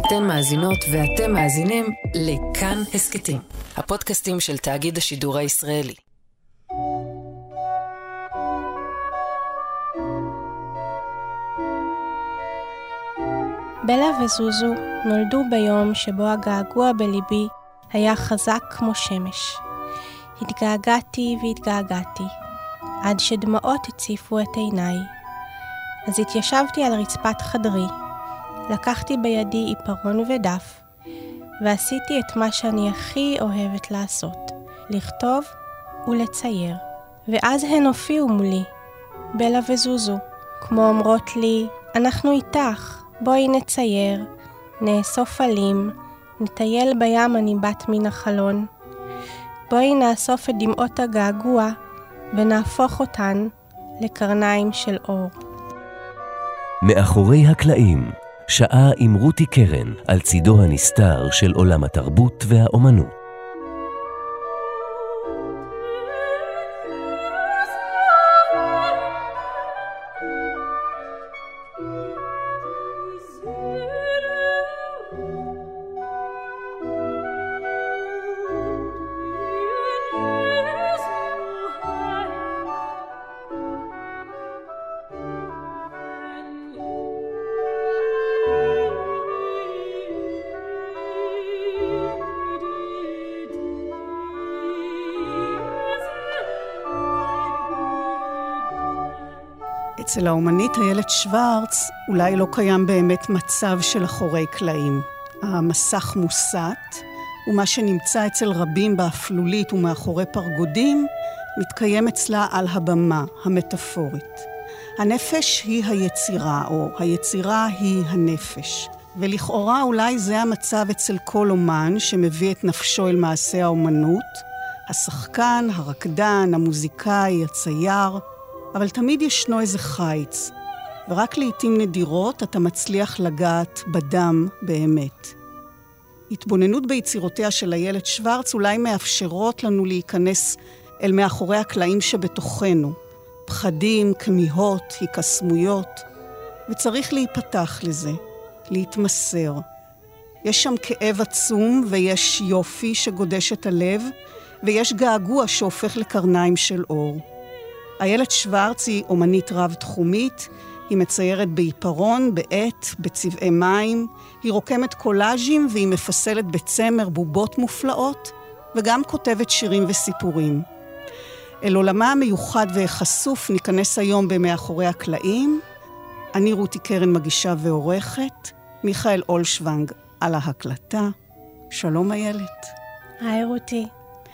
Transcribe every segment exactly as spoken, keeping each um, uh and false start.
אתן מאזינות ואתם מאזינים לכאן הסקטים, הפודקאסטים של תאגיד השידור הישראלי. בלה וזוזו נולדו ביום שבו הגעגוע בליבי היה חזק כמו שמש. התגעגעתי והתגעגעתי, עד שדמעות הציפו את עיניי. אז התיישבתי על רצפת חדרי, לקחתי בידי עיפרון ודף, ועשיתי את מה שאני הכי אוהבת לעשות, לכתוב ולצייר. ואז הן הופיעו מולי, בלה וזוזו, כמו אומרות לי, אנחנו איתך, בואי נצייר, נאסוף עלים, נטייל בים הניבט מן החלון. בואי נאסוף את דמעות הגעגוע ונהפוך אותן לקרניים של אור. מאחורי הקלעים, שעה עם רותי קרן על צידו הנסתר של עולם התרבות והאומנות. אצל האומנית איילת שוורץ אולי לא קיים באמת מצב של אחורי קלעים. המסך מוסת, ומה שנמצא אצל רבים באפלולית ומאחורי פרגודים, מתקיים אצלה על הבמה, המטאפורית. הנפש היא היצירה, או היצירה היא הנפש. ולכאורה אולי זה המצב אצל כל אומן שמביא את נפשו אל מעשה האומנות, השחקן, הרקדן, המוזיקאי, הצייר, אבל תמיד ישנו איזה חיץ, ורק לעתים נדירות אתה מצליח לגעת בדם באמת. התבוננות ביצירותיה של איילת שוורץ אולי מאפשרות לנו להיכנס אל מאחורי הקלעים שבתוכנו, פחדים, כמיהות, הקסמויות, וצריך להיפתח לזה, להתמסר. יש שם כאב עצום ויש יופי שגודש את הלב, ויש געגוע שהופך לקרניים של אור. איילת שוורץ היא אומנית רב-תחומית, היא מציירת בעיפרון, בעט, בצבעי מים, היא רוקמת קולאז'ים והיא מפסלת בצמר בובות מופלאות, וגם כותבת שירים וסיפורים. אל עולמה המיוחד והחשוף ניכנס היום במאחורי הקלעים. אני רותי קרן מגישה ועורכת, מיכאל אולשוונג על ההקלטה. שלום איילת. היי רותי.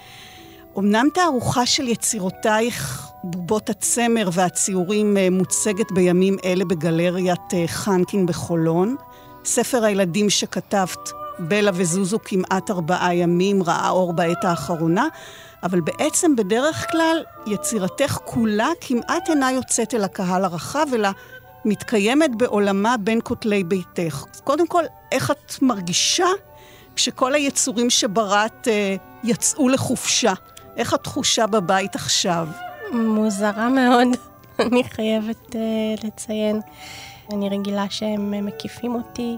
אמנם תערוכה של יצירותייך בובות הצמר והציורים מוצגת בימים אלה בגלריית חנקין בחולון. ספר הילדים שכתבת, בלה וזוזו כמעט ארבעה ימים, ראה אור בעת האחרונה, אבל בעצם בדרך כלל יצירתך כולה כמעט אינה יוצאת אל הקהל הרחב, אלא מתקיימת בעולמה בין כותלי ביתך. קודם כל, איך את מרגישה כשכל היצורים שבראת יצאו לחופשה? איך התחושה בבית עכשיו? מוזרה מאוד, אני חייבת uh, לציין. אני רגילה שהם מקיפים אותי,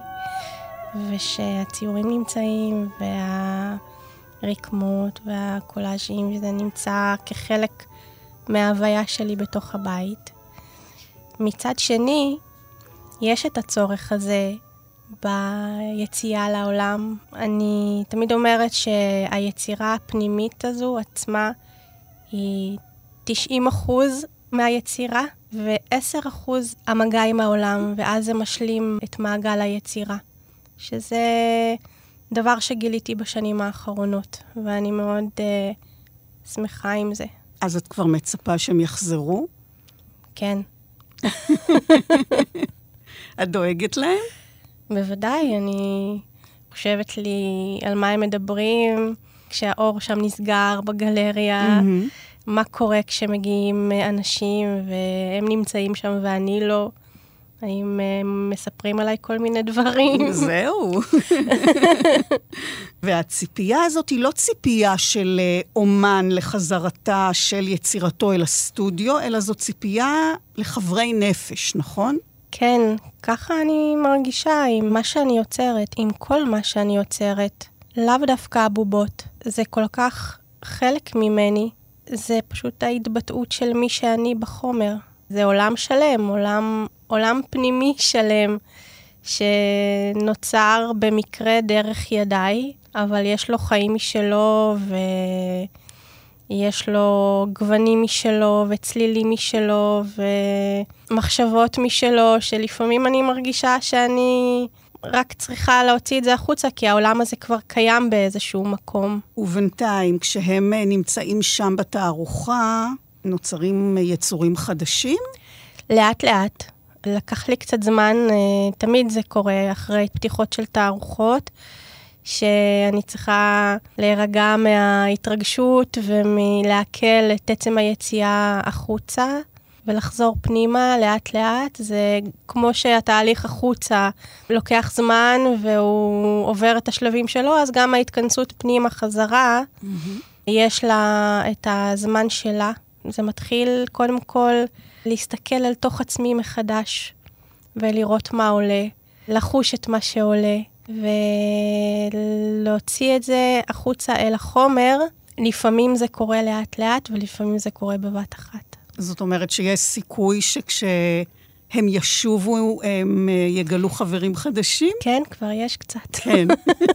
ושהציורים נמצאים, והרקמות והקולאז'ים, וזה נמצא כחלק מההוויה שלי בתוך הבית. מצד שני, יש את הצורך הזה ביציאה לעולם. אני תמיד אומרת שהיצירה הפנימית הזו עצמה היא תשעים אחוז מהיצירה, ו-עשרה אחוז המגע עם העולם, ואז זה משלים את מעגל היצירה. שזה דבר שגיליתי בשנים האחרונות, ואני מאוד uh, שמחה עם זה. אז את כבר מצפה שהם יחזרו? כן. את דואגת להם? בוודאי, אני חושבת לי על מה הם מדברים, כשהאור שם נסגר בגלריה, mm-hmm. מה קורה כשמגיעים אנשים והם נמצאים שם ואני לא, האם הם מספרים עליי כל מיני דברים. זהו. והציפייה הזאת היא לא ציפייה של אומן לחזרתה של יצירתו אל הסטודיו, אלא זו ציפייה לחברי נפש, נכון? כן, ככה אני מרגישה עם מה שאני יוצרת, עם כל מה שאני יוצרת. לאו דווקא הבובות. זה כל כך חלק ממני. זה פשוט ההתבטאות של מי שאני בחומר. זה עולם שלם, עולם, עולם פנימי שלם, שנוצר במקרה דרך ידיי, אבל יש לו חיים משלו, ויש לו גוונים משלו, וצלילים משלו, ומחשבות משלו, שלפעמים אני מרגישה שאני רק צריכה להוציא את זה החוצה, כי העולם הזה כבר קיים באיזשהו מקום. ובינתיים, כשהם נמצאים שם בתערוכה, נוצרים יצורים חדשים? לאט לאט. לקח לי קצת זמן, תמיד זה קורה אחרי פתיחות של תערוכות, שאני צריכה להירגע מההתרגשות ומלהקל את עצם היציאה החוצה, ולחזור פנימה לאט לאט. זה כמו שהתהליך החוצה לוקח זמן והוא עובר את השלבים שלו, אז גם ההתכנסות פנימה חזרה, mm-hmm. יש לה את הזמן שלה. זה מתחיל קודם כל להסתכל על תוך עצמי מחדש, ולראות מה עולה, לחוש את מה שעולה, ולהוציא את זה החוצה אל החומר. לפעמים זה קורה לאט לאט, ולפעמים זה קורה בבת אחת. זאת אומרת שיש סיכוי שכשהם ישובו, הם יגלו חברים חדשים? כן, כבר יש קצת. כן.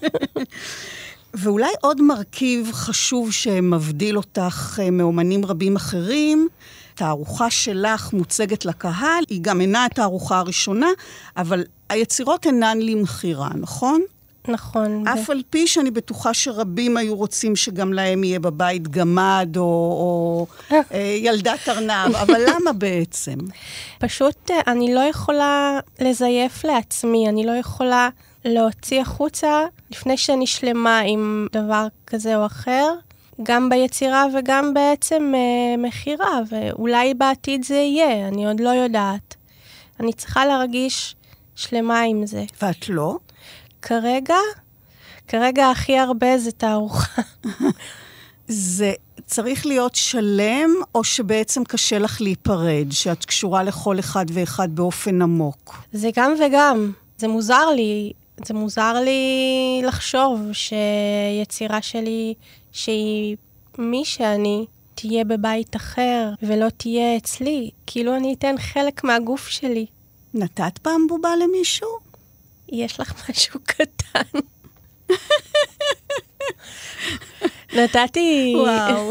ואולי עוד מרכיב חשוב שמבדיל אותך מאומנים רבים אחרים, התערוכה שלך מוצגת לקהל, היא גם אינה התערוכה הראשונה, אבל היצירות אינן למחירה, נכון? נכון. אף על פי שאני בטוחה שרבים היו רוצים שגם להם יהיה בבית גמד או, או ילדת ארנב, אבל למה בעצם? פשוט אני לא יכולה לזייף לעצמי, אני לא יכולה להוציא החוצה לפני שאני שלמה עם דבר כזה או אחר, גם ביצירה וגם בעצם אה, מחירה, ואולי בעתיד זה יהיה, אני עוד לא יודעת. אני צריכה להרגיש שלמה עם זה. ואת לא? כרגע, כרגע הכי הרבה זה תערוכה. זה צריך להיות שלם, או שבעצם קשה לך להיפרד, שאת קשורה לכל אחד ואחד באופן עמוק? זה גם וגם. זה מוזר לי, זה מוזר לי לחשוב שיצירה שלי, שהיא מי שאני, תהיה בבית אחר, ולא תהיה אצלי. כאילו אני אתן חלק מהגוף שלי. נתת פעם בובה למישהו? יש לך משהו קטן. נתתי... וואו.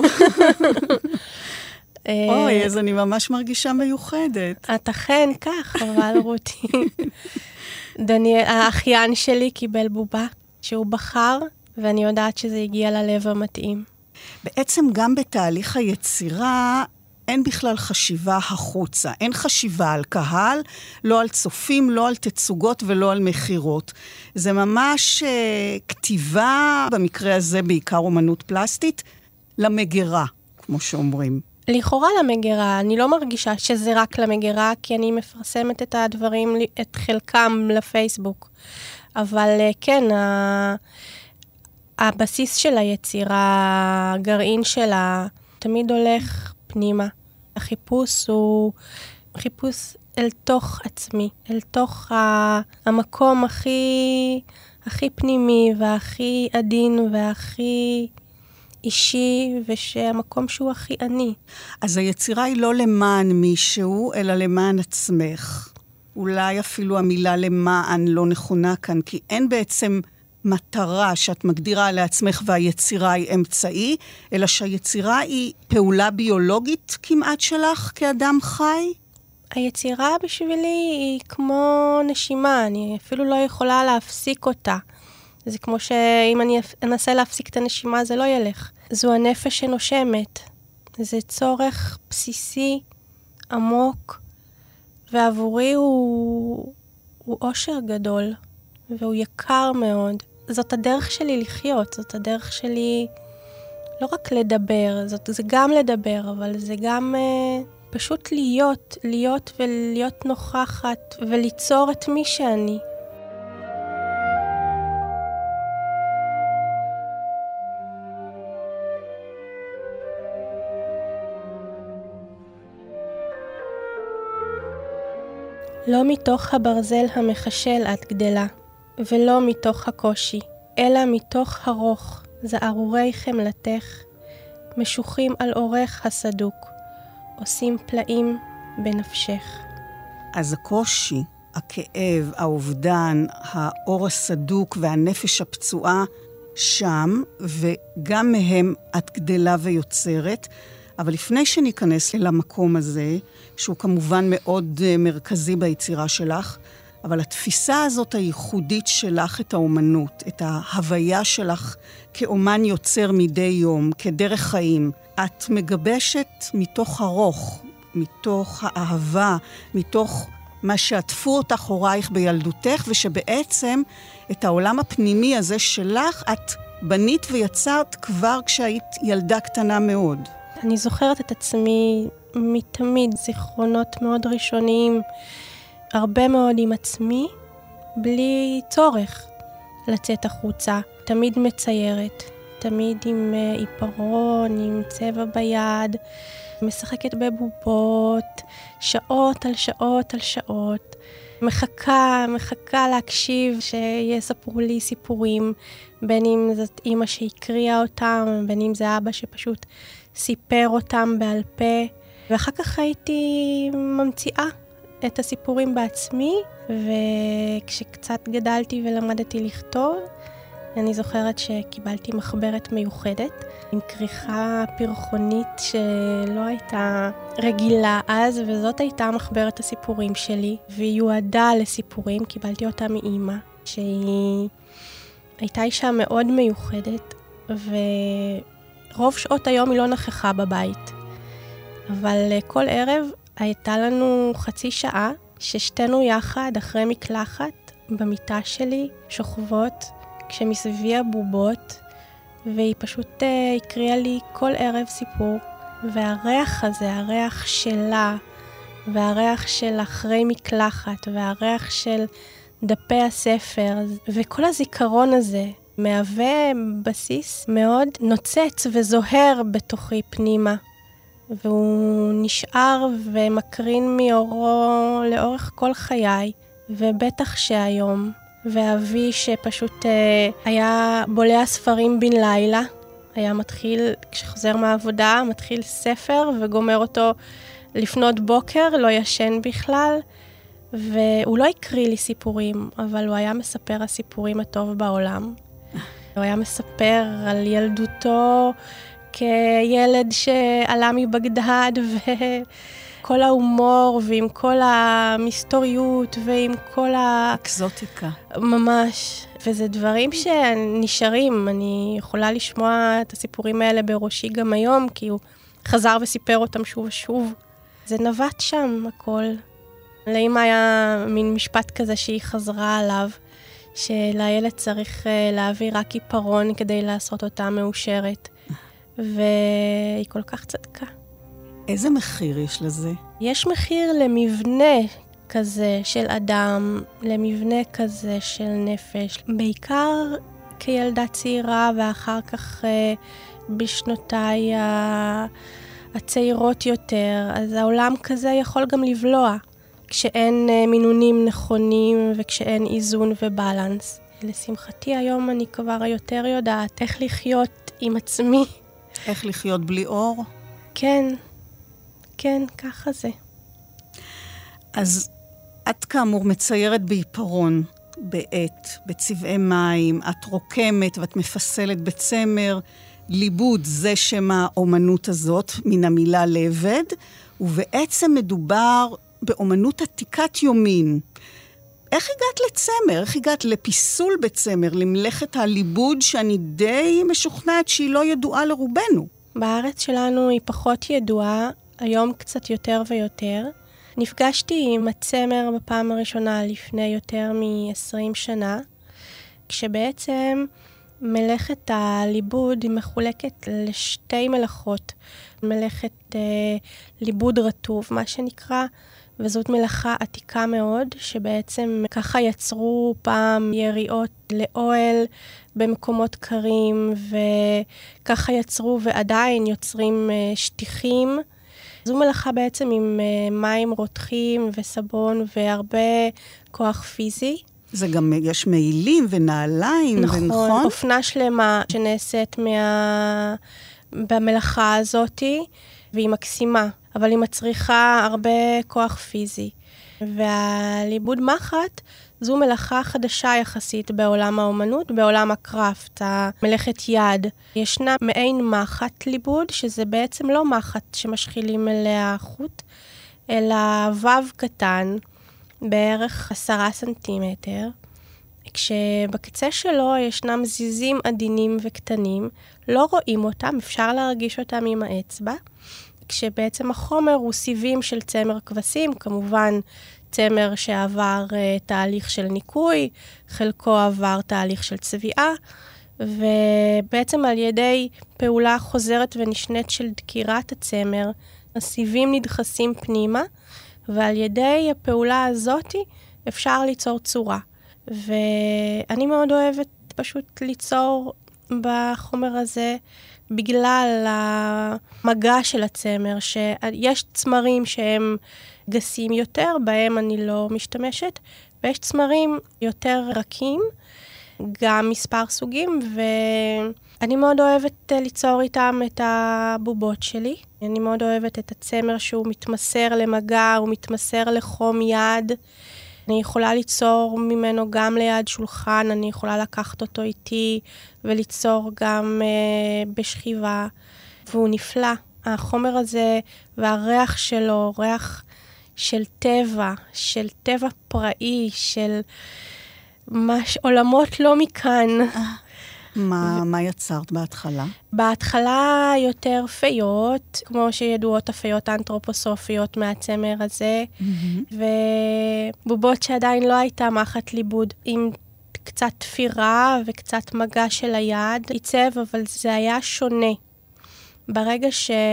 אוי, אז אני ממש מרגישה מיוחדת. את אכן כך, אבל רותי. דניאל, האחיין שלי קיבל בובה שהוא בחר, ואני יודעת שזה הגיע ללב המתאים. בעצם גם בתהליך היצירה אין בכלל חשיבה החוצה. אין חשיבה על קהל, לא על צופים, לא על תצוגות ולא על מחירות. זה ממש uh, כתיבה, במקרה הזה בעיקר אומנות פלסטית, למגירה, כמו שאומרים. לכאורה למגירה, אני לא מרגישה שזה רק למגירה, כי אני מפרסמת את הדברים, את חלקם לפייסבוק. אבל uh, כן, ה... הבסיס של היצירה, הגרעין שלה, תמיד הולך פנימה. החיפוש הוא חיפוש אל תוך עצמי, אל תוך ה... המקום הכי, הכי פנימי והכי עדין והכי אישי, ושהמקום שהוא הכי עני. אז היצירה היא לא למען מישהו, אלא למען עצמך. אולי אפילו המילה למען לא נכונה כאן, כי אין בעצם מטרה שאת מגדירה לעצמך והיצירה היא אמצעי, אלא שהיצירה היא פעולה ביולוגית כמעט שלך כאדם חי? היצירה בשבילי היא כמו נשימה, אני אפילו לא יכולה להפסיק אותה. זה כמו שאם אני אנסה להפסיק את הנשימה זה לא ילך. זו הנפש שנושמת. זה צורך בסיסי, עמוק, ועבורי הוא, הוא אושר גדול, והוא יקר מאוד. זאת הדרך שלי לחיות, זאת הדרך שלי לא רק לדבר, זאת, זה גם לדבר, אבל זה גם אה, פשוט להיות, להיות ולהיות נוכחת, וליצור את מי שאני. לא מתוך הברזל המחשל את גדלה, ולא מתוך הקושי, אלא מתוך הרוך, זערורי חמלתך, משוחים על אורך הסדוק, עושים פלאים בנפשך. אז הקושי, הכאב, האובדן, האור הסדוק והנפש הפצועה שם, וגם מהם את גדלה ויוצרת. אבל לפני שניכנס למקום הזה, שהוא כמובן מאוד מרכזי ביצירה שלך, אבל התפיסה הזאת הייחודית שלך את האומנות, את ההוויה שלך כאומן יוצר מדי יום, כדרך חיים, את מגבשת מתוך הרוך, מתוך האהבה, מתוך מה שעטפו אותך הורייך בילדותך, ושבעצם את העולם הפנימי הזה שלך את בנית ויצרת כבר כשהיית ילדה קטנה מאוד. אני זוכרת את עצמי מתמיד, זיכרונות מאוד ראשוניים, הרבה מאוד עם עצמי, בלי צורך לצאת החוצה. תמיד מציירת, תמיד עם עיפרון, עם צבע ביד, משחקת בבובות, שעות על שעות על שעות. מחכה, מחכה להקשיב שיספרו לי סיפורים, בין אם זאת אמא שהקריאה אותם, בין אם זה אבא שפשוט סיפר אותם בעל פה. ואחר כך הייתי ממציאה את הסיפורים בעצמי, וכשקצת גדלתי ולמדתי לכתוב, אני זוכרת שקיבלתי מחברת מיוחדת עם כריכה פרחונית שלא הייתה רגילה אז, וזאת הייתה מחברת הסיפורים שלי, והיא יועדה לסיפורים. קיבלתי אותה מאמא, שהיא הייתה אישה מאוד מיוחדת, ורוב שעות היום היא לא נכחה בבית. אבל כל ערב הייתה לנו חצי שעה ששתינו יחד אחרי מקלחת במיטה שלי שוכבות כשמסביבי הבובות, והיא פשוט uh, הקריאה לי כל ערב סיפור, והריח הזה, הריח שלה, והריח של אחרי מקלחת, והריח של דפי הספר, וכל הזיכרון הזה מהווה בסיס מאוד נוצץ וזוהר בתוכי פנימה, והוא נשאר ומקרין מאורו לאורך כל חיי, ובטח שהיום. ואבי שפשוט אה, היה בולע ספרים בן לילה, היה מתחיל, כשחוזר מהעבודה, מתחיל ספר וגומר אותו לפנות בוקר, לא ישן בכלל, והוא לא הקריא לי סיפורים, אבל הוא היה מספר הסיפורים הטוב בעולם. הוא היה מספר על ילדותו כילד שעלה מבגדד, וכל ההומור, ועם כל המסתוריות, ועם כל ה... אקזוטיקה. ממש. וזה דברים שנשארים. אני יכולה לשמוע את הסיפורים האלה בראשי גם היום, כי הוא חזר וסיפר אותם שוב ושוב. זה נבט שם הכל. לאמא היה מין משפט כזה שהיא חזרה עליו, שלילד צריך להביא רק עיפרון כדי לעשות אותה מאושרת. והיא כל כך צדקה. איזה מחיר יש לזה? יש מחיר למבנה כזה של אדם, למבנה כזה של נפש. בעיקר כילדה צעירה, ואחר כך בשנותיי הצעירות יותר. אז העולם כזה יכול גם לבלוע, כשאין מינונים נכונים וכשאין איזון ובלנס. לשמחתי היום אני כבר יותר יודעת איך לחיות עם עצמי. איך לחיות בלי אור? כן, כן, ככה זה. אז את כאמור מציירת בעיפרון, בעט, בצבעי מים, את רוקמת ואת מפסלת בצמר, ליבוד זה שם האומנות הזאת, מן המילה לעבד, ובעצם מדובר באומנות עתיקת יומין. איך הגעת לצמר? איך הגעת לפיסול בצמר, למלאכת הליבוד שאני די משוכנעת שהיא לא ידועה לרובנו? בארץ שלנו היא פחות ידועה, היום קצת יותר ויותר. נפגשתי עם הצמר בפעם הראשונה לפני יותר מ-עשרים שנה, כשבעצם מלאכת הליבוד היא מחולקת לשתי מלאכות. מלאכת אה, ליבוד רטוב, מה שנקרא, וזאת מלאכה עתיקה מאוד, שבעצם ככה יצרו פעם יריעות לאוהל במקומות קרים, וככה יצרו ועדיין יוצרים שטיחים זו מלאכה בעצם עם מים רותחים וסבון והרבה כוח פיזי. זה גם, יש מעילים ונעליים, נכון, ונכון? אופנה שלמה שנעשית מה... במלאכה הזאת, והיא מקסימה, אבל היא מצריכה הרבה כוח פיזי. והליבוד מחט, זו מלאכה חדשה יחסית בעולם האומנות, בעולם הקראפט, המלאכת יד. ישנה מעין מחט ליבוד, שזה בעצם לא מחט שמשחילים אליה חוט, אלא וו קטן, בערך עשרה סנטימטר, כשבקצה שלו ישנם זיזים עדינים וקטנים, לא רואים אותם, אפשר להרגיש אותם עם האצבע, כשבעצם החומר הוא סיבים של צמר כבשים, כמובן צמר שעבר uh, תהליך של ניקוי, חלקו עבר תהליך של צביעה, ובעצם על ידי פעולה חוזרת ונשנית של דקירת הצמר, הסיבים נדחסים פנימה, ועל ידי הפעולה הזאת אפשר ליצור צורה. ואני מאוד אוהבת פשוט ליצור בחומר הזה, בגלל המגע של הצמר, שיש צמרים שהם גסים יותר, בהם אני לא משתמשת, ויש צמרים יותר רכים, גם מספר סוגים, ואני מאוד אוהבת ליצור איתם את הבובות שלי. אני מאוד אוהבת את הצמר שהוא מתמסר למגע, הוא מתמסר לחום יד. אני יכולה ליצור ממנו גם ליד שולחן, אני יכולה לקחת אותו איתי וליצור גם uh, בשכיבה, והוא נפלא. החומר הזה והריח שלו, ריח של טבע, של טבע פראי, של מש... עולמות לא מכאן. מה, מה יצרת בהתחלה? בהתחלה יותר פיות, כמו שידועות הפיות האנתרופוסופיות מהצמר הזה, mm-hmm. ובובות שעדיין לא הייתה מחט ליבוד, עם קצת תפירה וקצת מגע של היד, עיצב, אבל זה היה שונה. ברגע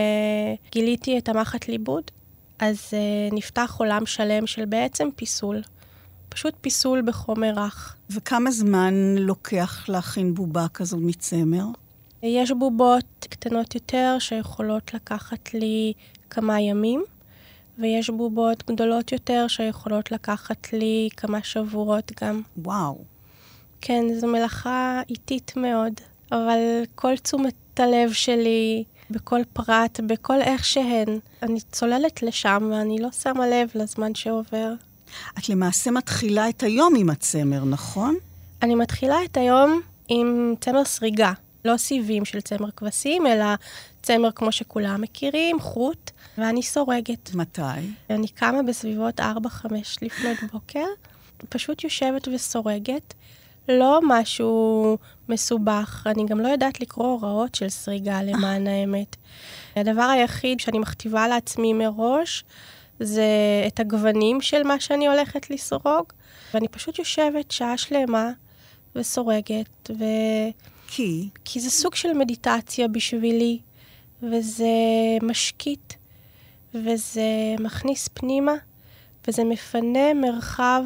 שגיליתי את המחט ליבוד, אז uh, נפתח עולם שלם של בעצם פיסול. פשוט פיסול בחומר רך. וכמה זמן לוקח להכין בובה כזו מצמר? יש בובות קטנות יותר שיכולות לקחת לי כמה ימים, ויש בובות גדולות יותר שיכולות לקחת לי כמה שבועות גם. וואו. כן, זו מלאכה איטית מאוד, אבל כל תשומת הלב שלי, בכל פרט, בכל איך שהן, אני צוללת לשם ואני לא שמה לב לזמן שעובר. את למעשה מתחילה את היום עם הצמר, נכון? אני מתחילה את היום עם צמר סריגה. לא סיבים של צמר כבשים, אלא צמר כמו שכולם מכירים, חוט, ואני סורגת. מתי? אני קמה בסביבות ארבע חמש לפנות בוקר, פשוט יושבת וסורגת, לא משהו מסובך, אני גם לא יודעת לקרוא הוראות של סריגה למען האמת. הדבר היחיד שאני מכתיבה לעצמי מראש, זה את הגוונים של מה שאני הולכת לסרוג, ואני פשוט יושבת שעה שלמה וסורגת, ו... כי? כי זה סוג של מדיטציה בשבילי, וזה משקיט, וזה מכניס פנימה, וזה מפנה מרחב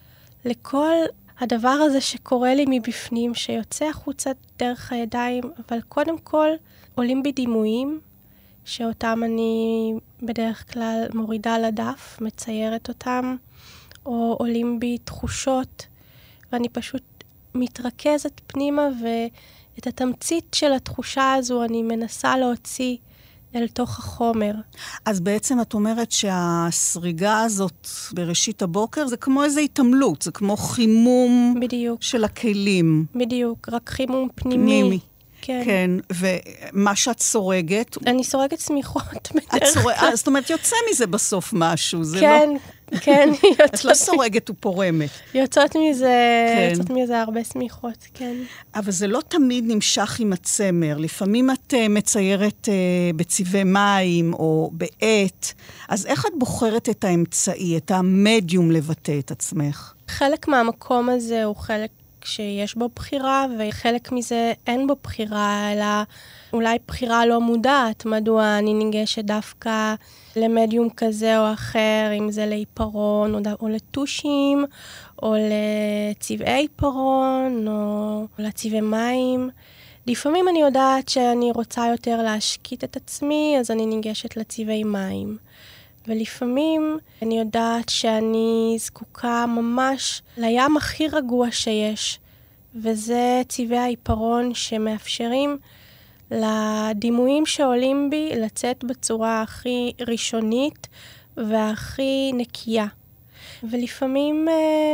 לכל הדבר הזה שקורה לי מבפנים, שיוצא החוצה דרך הידיים, אבל קודם כל עולים בי דימויים, שאותם אני בדרך כלל מורידה לדף, מציירת אותם, או עולים בי תחושות, ואני פשוט מתרכזת פנימה, ואת התמצית של התחושה הזו אני מנסה להוציא אל תוך החומר. אז בעצם את אומרת שהסריגה הזאת בראשית הבוקר זה כמו איזו התעמלות, זה כמו חימום בדיוק. של הכלים. בדיוק, רק חימום פנימי. פנימי. כן. כן, ומה שאת סורגת... אני סורגת סמיכות בדרך כלל. סורג... זאת אומרת, יוצא מזה בסוף משהו, זה כן, לא... כן, יוצאת... את לא סורגת ופורמת. יוצאות מזה, כן. יוצאות מזה הרבה סמיכות, כן. אבל זה לא תמיד נמשך עם הצמר. לפעמים את uh, מציירת uh, בצבעי מים או בעט. אז איך את בוחרת את האמצעי, את המדיום לבטא את עצמך? חלק מהמקום הזה הוא חלק שיש בו בחירה, וחלק מזה אין בו בחירה, אלא אולי בחירה לא מודעת, מדוע אני ניגשת דווקא למדיום כזה או אחר, אם זה לעיפרון, או, או לטושים, או לצבעי עיפרון, או לצבעי מים. לפעמים אני יודעת שאני רוצה יותר להשקיט את עצמי, אז אני ניגשת לצבעי מים. ולפעמים אני יודעת שאני זקוקה ממש לים הכי רגוע שיש, וזה צבעי העיפרון שמאפשרים לדימויים שעולים בי לצאת בצורה הכי ראשונית והכי נקייה. ולפעמים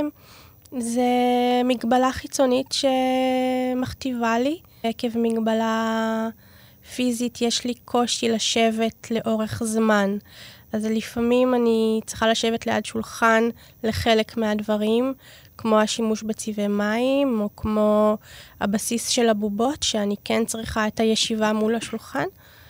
זה מגבלה חיצונית שמכתיבה לי. עקב מגבלה פיזית יש לי קושי לשבת לאורך זמן. אז לפעמים אני צריכה לשבת ליד שולחן לחלק מהדברים, כמו השימוש בצבעי מים, או כמו הבסיס של הבובות, שאני כן צריכה את הישיבה מול השולחן.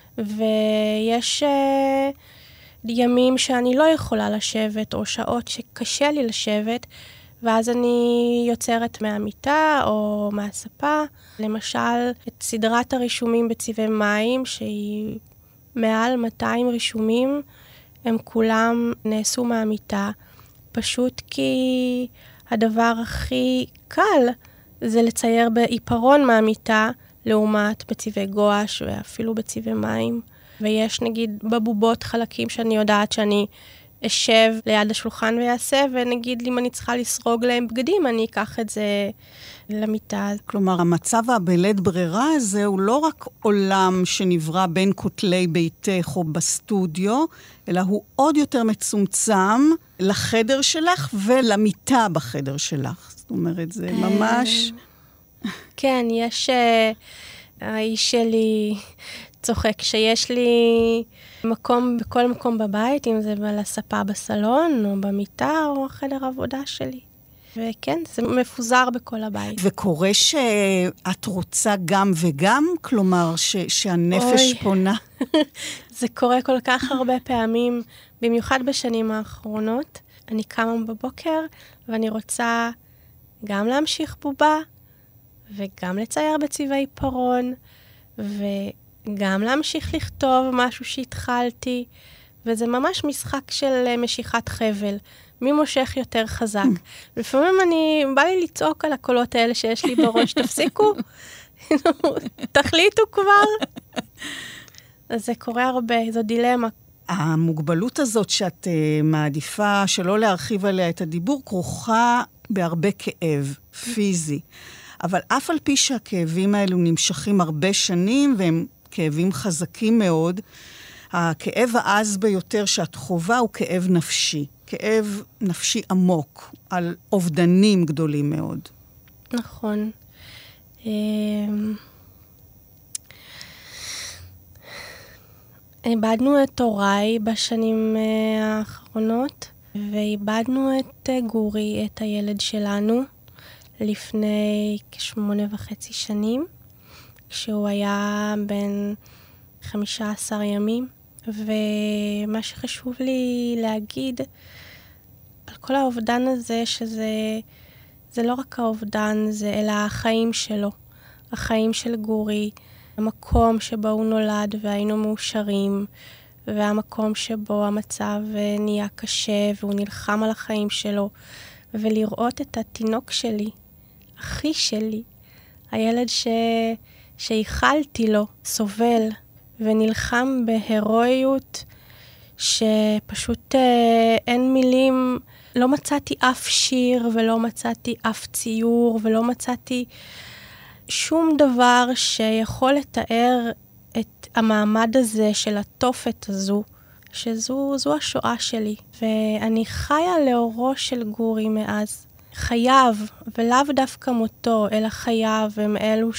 ויש uh, ימים שאני לא יכולה לשבת, או שעות שקשה לי לשבת, ואז אני יוצרת מהמיטה או מהספה. למשל, את סדרת הרישומים בצבעי מים, שהיא מעל מאתיים רישומים, הם כולם נעשו מהמיטה, פשוט כי הדבר הכי קל זה לצייר בעיפרון מהמיטה, לעומת בצבעי גואש ואפילו בצבעי מים. ויש נגיד בבובות חלקים שאני יודעת שאני אשב ליד השולחן ויעשה, ונגיד אם אני צריכה לסרוג להם בגדים, אני אקח את זה למיטה. כלומר, המצב הבלית ברירה הזה הוא לא רק עולם שנברא בין כותלי ביתך או בסטודיו, אלא הוא עוד יותר מצומצם לחדר שלך ולמיטה בחדר שלך. זאת אומרת, זה ממש... כן, יש... האיש שלי צוחק שיש לי מקום בכל מקום בבית, אם זה לספה בסלון או במיטה או חדר עבודה שלי. וכן, זה מפוזר בכל הבית. וקורה שאת רוצה גם וגם? כלומר, ש- שהנפש אוי. פונה? זה קורה כל כך הרבה פעמים, במיוחד בשנים האחרונות. אני קמה בבוקר ואני רוצה גם להמשיך בובה, וגם לצייר בצבעי עיפרון, וגם להמשיך לכתוב משהו שהתחלתי, וזה ממש משחק של משיכת חבל. מי מושך יותר חזק. לפעמים אני, בא לי לצעוק על הקולות האלה שיש לי בראש, תפסיקו, תחליטו כבר. אז זה קורה הרבה, זו דילמה. המוגבלות הזאת שאת uh, מעדיפה שלא להרחיב עליה את הדיבור, כרוכה בהרבה כאב פיזי. אבל אף על פי שהכאבים האלו נמשכים הרבה שנים, והם כאבים חזקים מאוד, הכאב העז ביותר שאת חובה הוא כאב נפשי. כאב נפשי עמוק, על אובדנים גדולים מאוד. נכון. איבדנו את הוריי בשנים האחרונות, ואיבדנו את גורי, את הילד שלנו, לפני כשמונה וחצי שנים, כשהוא היה בן חמישה עשר ימים. ומה שחשוב לי להגיד על כל האובדן הזה, שזה זה לא רק האובדן, זה אלא החיים שלו. החיים של גורי, המקום שבו הוא נולד והיינו מאושרים, והמקום שבו המצב נהיה קשה והוא נלחם על החיים שלו. ולראות את התינוק שלי, אחי שלי, הילד ש... שהיחלתי לו, סובל ונלחם בהירואיות שפשוט אה, אין מילים, לא מצאתי אף שיר ולא מצאתי אף ציור ולא מצאתי שום דבר שיכול לתאר את המעמד הזה של התופת הזו, שזו זו השואה שלי. ואני חיה לאורו של גורי מאז. חייו, ולאו דווקא מותו, אלא חייו הם אלו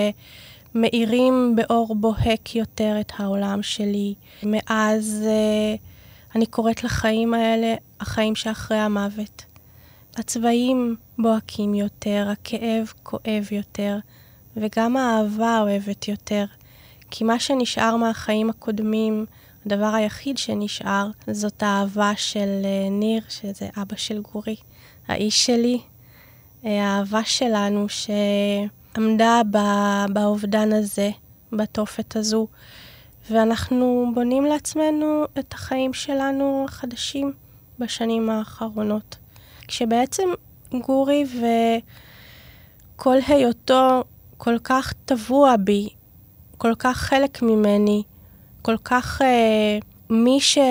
שמאירים באור בוהק יותר את העולם שלי. מאז אני קוראת לחיים האלה החיים שאחרי המוות. הצבעים בוהקים יותר, הכאב כואב יותר, וגם האהבה אוהבת יותר. כי מה שנשאר מהחיים הקודמים, הדבר היחיד שנשאר, זאת האהבה של ניר, שזה אבא של גורי, האיש שלי, האהבה שלנו שעמדה באובדן הזה, בתופת הזו, ואנחנו בונים לעצמנו את החיים שלנו החדשים בשנים האחרונות. כשבעצם גורי וכל היותו כל כך טבוע בי, כל כך חלק ממני, כל כך אה, מי ש...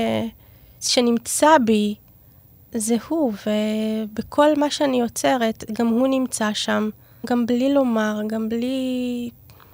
שנמצא בי, זה הוא, ובכל מה שאני יוצרת, גם הוא נמצא שם, גם בלי לומר, גם בלי...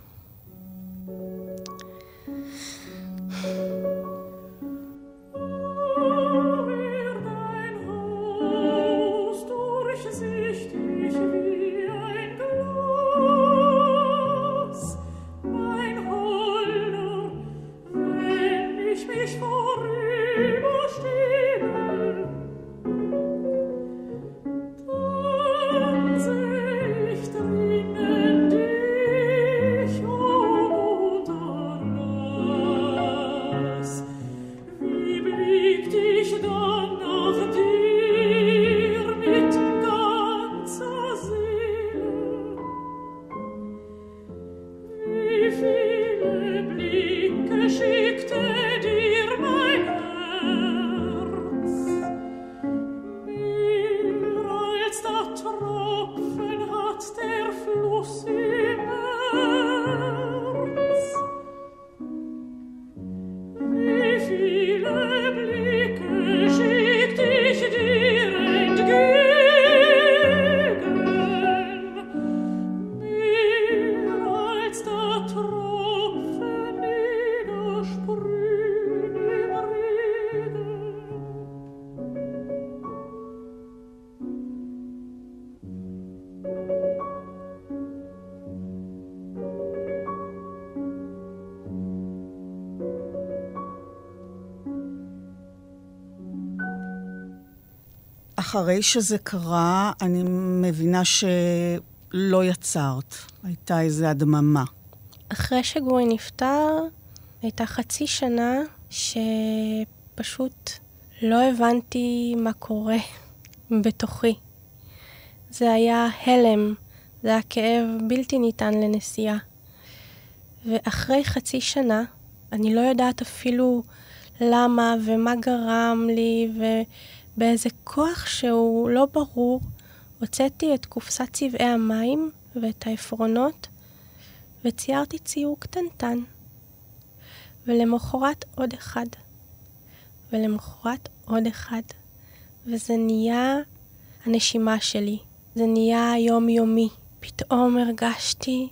אחרי שזה קרה, אני מבינה שלא יצרת. הייתה איזו הדממה. אחרי שגורי נפטר, הייתה חצי שנה שפשוט לא הבנתי מה קורה בתוכי. זה היה הלם, זה היה כאב בלתי ניתן לנסיעה. ואחרי חצי שנה, אני לא יודעת אפילו למה ומה גרם לי ובאיזה כוח שהוא לא ברור, הוצאתי את קופסת צבעי המים ואת העפרונות וציירתי ציור קטנטן. ולמחרת עוד אחד. ולמחרת עוד אחד. וזה נהיה הנשימה שלי. זה נהיה יומיומי. פתאום הרגשתי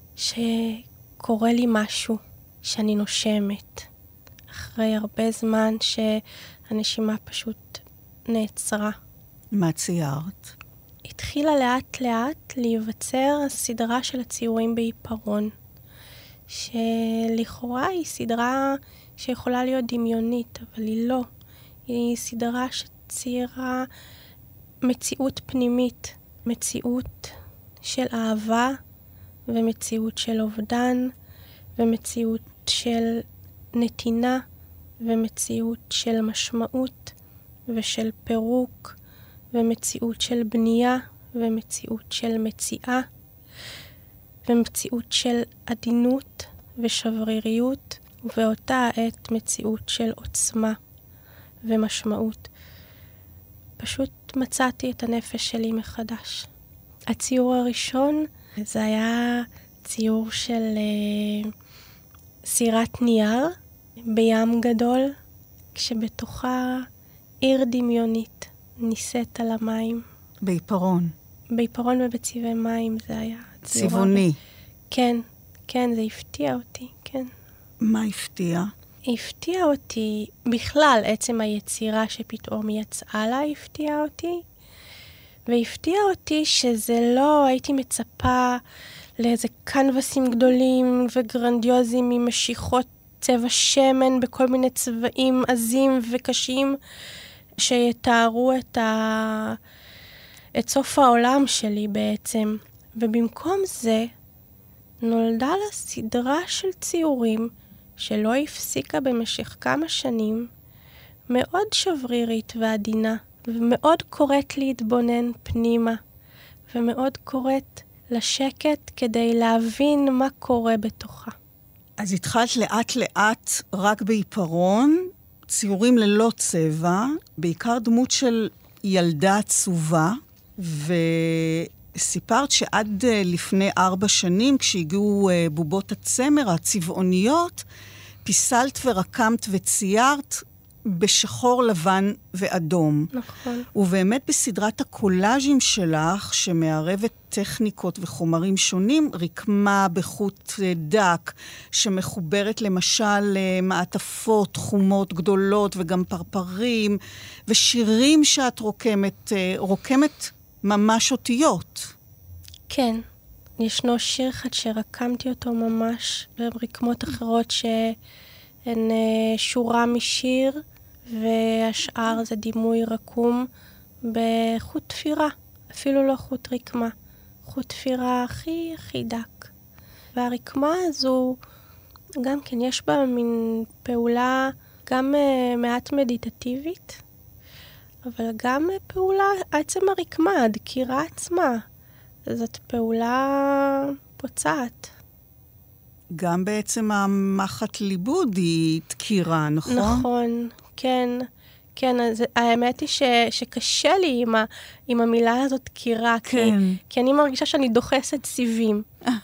שקורה לי משהו, שאני נושמת. אחרי הרבה זמן שהנשימה פשוט נעצרה. מה ציירת? התחילה לאט לאט להיווצר הסדרה של הציורים בעיפרון, שלכאורה היא סדרה שיכולה להיות דמיונית, אבל היא לא. היא סדרה שציירה מציאות פנימית, מציאות של אהבה, ומציאות של אובדן, ומציאות של נתינה, ומציאות של משמעות, ושל פירוק, ומציאות של בנייה, ומציאות של מציאה, ומציאות של עדינות ושבריריות, ובאותה עת מציאות של עוצמה ומשמעות. פשוט מצאתי את הנפש שלי מחדש. הציור הראשון, זה היה ציור של uh, סירת נייר בים גדול, כשבתוכה עיר דמיונית ניסית על המים. בעיפרון. בעיפרון ובצבעי מים זה היה. צבעוני. כן, כן, זה הפתיע אותי, כן. מה הפתיע? הפתיע אותי, בכלל, עצם היצירה שפתאום יצאה לה, הפתיע אותי. והפתיע אותי שזה לא, הייתי מצפה לאיזה קנבסים גדולים וגרנדיוזים עם משיכות צבע שמן בכל מיני צבעים עזים וקשים, שיתארו את, ה... את סוף העולם שלי בעצם. ובמקום זה, נולדה לה סדרה של ציורים שלא הפסיקה במשך כמה שנים, מאוד שברירית ועדינה, ומאוד קוראת להתבונן פנימה, ומאוד קוראת לשקט כדי להבין מה קורה בתוכה. אז התחלת לאט לאט רק בעיפרון, ציורים ללא צבע, בעיקר דמות של ילדה עצובה, סיפרת שעד לפני ארבע שנים, כשהגיעו בובות הצמר, הצבעוניות, פיסלת ורקמת וציירת בשחור, לבן ואדום. נכון. ובאמת בסדרת הקולאז'ים שלך, שמערבת טכניקות וחומרים שונים, רקמה בחוט דק, שמחוברת למשל למעטפות, תחומות גדולות וגם פרפרים, ושירים שאת רוקמת, רוקמת ממש אותיות. כן. ישנו שיר אחד שרקמתי אותו ממש, ברקמות אחרות שהן שורה משיר, והשאר זה דימוי רקום בחוט תפירה, אפילו לא חוט רקמה, חוט תפירה הכי הכי דק. והרקמה הזו, גם כן יש בה מין פעולה גם מעט מדיטטיבית, אבל גם פעולה, עצם הרקמה, הדקירה עצמה, זאת פעולה פוצעת. גם בעצם המחט ליבוד היא דקירה, נכון? נכון, כן. כן, אז האמת היא ש, שקשה לי עם, ה, עם המילה הזאת דקירה, כן. כי, כי אני מרגישה שאני דוחסת סיבים.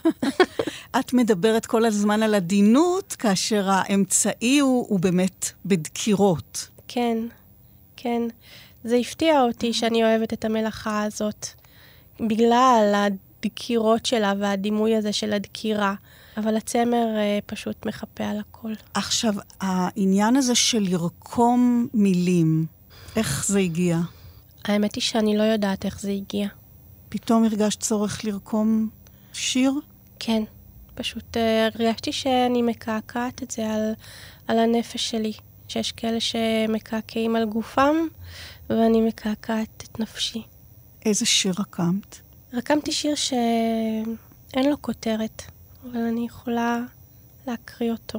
את מדברת כל הזמן על עדינות, כאשר האמצעי הוא, הוא באמת בדקירות. כן, כן. זה הפתיע אותי שאני אוהבת את המלאכה הזאת, בגלל הדקירות שלה והדימוי הזה של הדקירה. אבל הצמר אה, פשוט מחפה על הכל. עכשיו, העניין הזה של לרקום מילים, איך זה הגיע? האמת היא שאני לא יודעת איך זה הגיע. פתאום הרגשת צורך לרקום שיר? כן, פשוט אה, הרגשתי שאני מקעקעת את זה על, על הנפש שלי. שיש כאלה שמקעקעים על גופם, ואני מקעקעת את נפשי. איזה שיר רקמת? רקמתי שיר שאין לו כותרת. אבל אני יכולה להקריא אותו.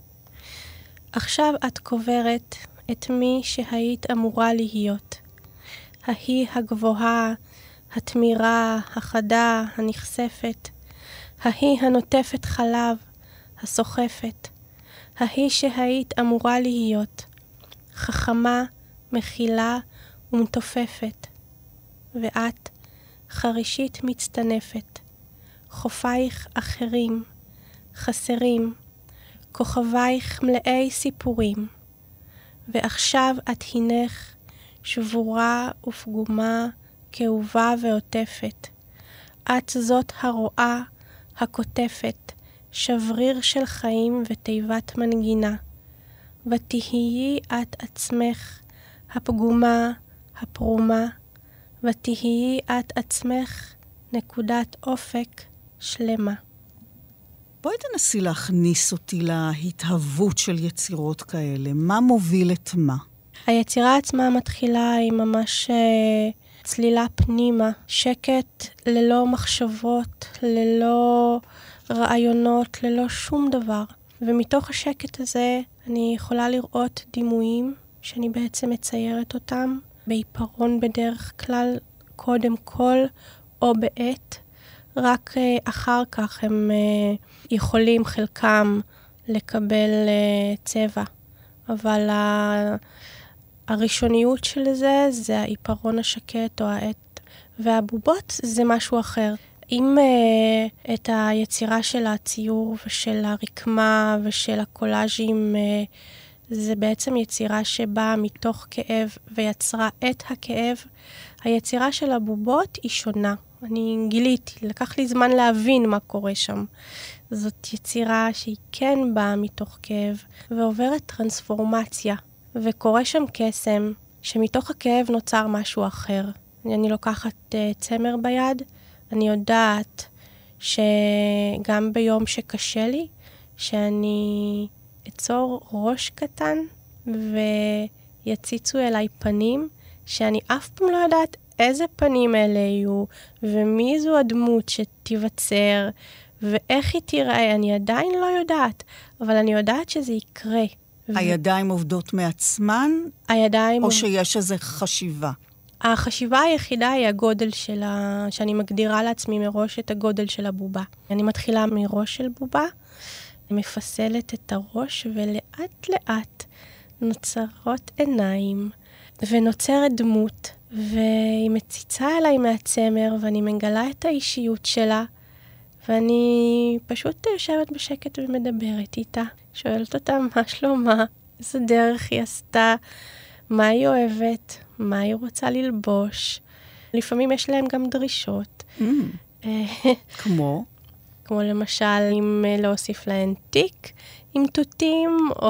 עכשיו את קוברת את מי שהיית אמורה להיות. ההיא הגבוהה, התמירה, החדה, הנחשפת. ההיא הנוטפת חלב, הסוחפת. ההיא שהיית אמורה להיות. חכמה, מכילה ומתופפת. ואת חרישית מצטנפת. חופייך אחרים, חסרים, כוכבייך מלאי סיפורים. ועכשיו את הינך שבורה ופגומה, כאובה ועוטפת. את זאת הרואה, הכותפת, שבריר של חיים ותיבת מנגינה. ותהיי את עצמך, הפגומה, הפרומה, ותהיי את עצמך, נקודת אופק שלמה. בואי תנסי להכניס אותי להתהוות של יצירות כאלה. מה מוביל את מה? היצירה עצמה מתחילה עם ממש uh, צלילה פנימה, שקט ללא מחשבות, ללא רעיונות, ללא שום דבר. ומתוך השקט הזה אני יכולה לראות דימויים שאני בעצם מציירת אותם בעיפרון בדרך כלל, קודם כל, או בעת, רק uh, אחר כך הם uh, יכולים חלקם לקבל uh, צבע. אבל ה... הראשוניות של זה, זה העיפרון השקט או העט. והבובות זה משהו אחר. אם uh, את היצירה של הציור ושל הרקמה ושל הקולאז'ים, uh, זה בעצם יצירה שבאה מתוך כאב ויצרה את הכאב, היצירה של הבובות היא שונה. אני גיליתי, לקח לי זמן להבין מה קורה שם. זאת יצירה שהיא כן באה מתוך כאב ועוברת טרנספורמציה. וקורה שם קסם, שמתוך הכאב נוצר משהו אחר. אני לוקחת uh, צמר ביד, אני יודעת שגם ביום שקשה לי, שאני אצור ראש קטן ויציצו אליי פנים, שאני אף פעם לא יודעת איזה פנים אלה יהיו, ומי זו הדמות שתיווצר, ואיך היא תיראה, אני עדיין לא יודעת, אבל אני יודעת שזה יקרה. הידיים עובדות מעצמן? הידיים... או שיש איזו חשיבה? החשיבה היחידה היא הגודל שלה, שאני מגדירה לעצמי מראש את הגודל של הבובה. אני מתחילה מראש של בובה, מפסלת את הראש, ולאט לאט נוצרות עיניים, ונוצרת דמות, והיא מציצה אליי מהצמר, ואני מגלה את האישיות שלה, ואני פשוט יושבת בשקט ומדברת איתה. שואלת אותה מה שלומה, איזה דרך היא עשתה, מה היא אוהבת, מה היא רוצה ללבוש. לפעמים יש להם גם דרישות. Mm. כמו? כמו למשל, אם להוסיף להן תיק עם תותים, או,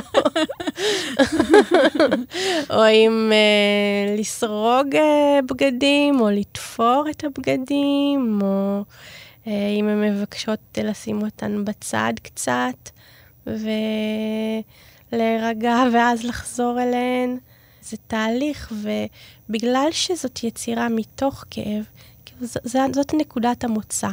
או אם uh, לסרוג uh, בגדים, או לתפור את הבגדים, או uh, אם הן מבקשות לשים אותן בצד קצת, ולהירגע ואז לחזור אליהן. זה תהליך, ובגלל שזאת יצירה מתוך כאב, זאת נקודת המוצא.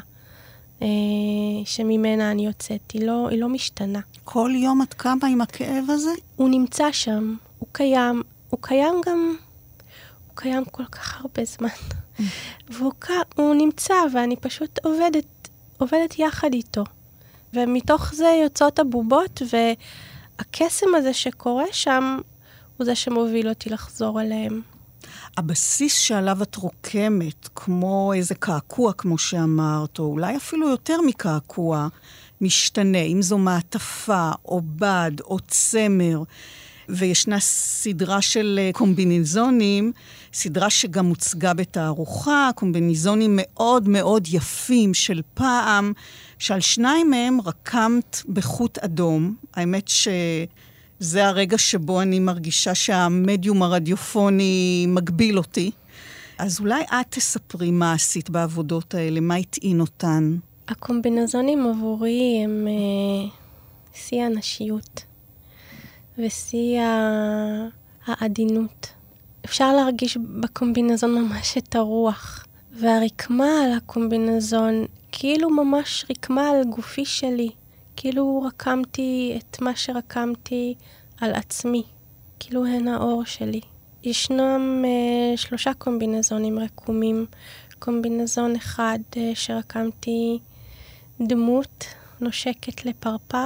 שממנה אני יוצאת, היא לא, היא לא משתנה. כל יום את קמה עם הכאב הזה? הוא נמצא שם, הוא קיים, הוא קיים גם, הוא קיים כל כך הרבה זמן. והוא הוא נמצא, ואני פשוט עובדת, עובדת יחד איתו. ומתוך זה יוצאות הבובות, והקסם הזה שקורה שם, הוא זה שמוביל אותי לחזור אליהם. הבסיס שעליו את רוקמת, כמו איזה קעקוע, כמו שאמרת, או אולי אפילו יותר מקעקוע, משתנה, אם זו מעטפה, או בד, או צמר, וישנה סדרה של קומביניזונים, סדרה שגם הוצגה בתערוכה, קומביניזונים מאוד מאוד יפים של פעם, שעל שניים מהם רקמת בחוט אדום. האמת ש... זה הרגע שבו אני מרגישה שהמדיום הרדיופוני מגביל אותי. אז אולי את תספרי מה עשית בעבודות האלה, מה התעין אותן? הקומבינזונים עבורי הם אה, שיא הנשיות, ושיא העדינות. אפשר להרגיש בקומבינזון ממש את הרוח, והרקמה על הקומבינזון כאילו ממש רקמה על גופי שלי. כאילו רקמתי את מה שרקמתי על עצמי, כאילו הן האור שלי. ישנם אה, שלושה קומבינזונים רקומים. קומבינזון אחד אה, שרקמתי דמות נושקת לפרפר,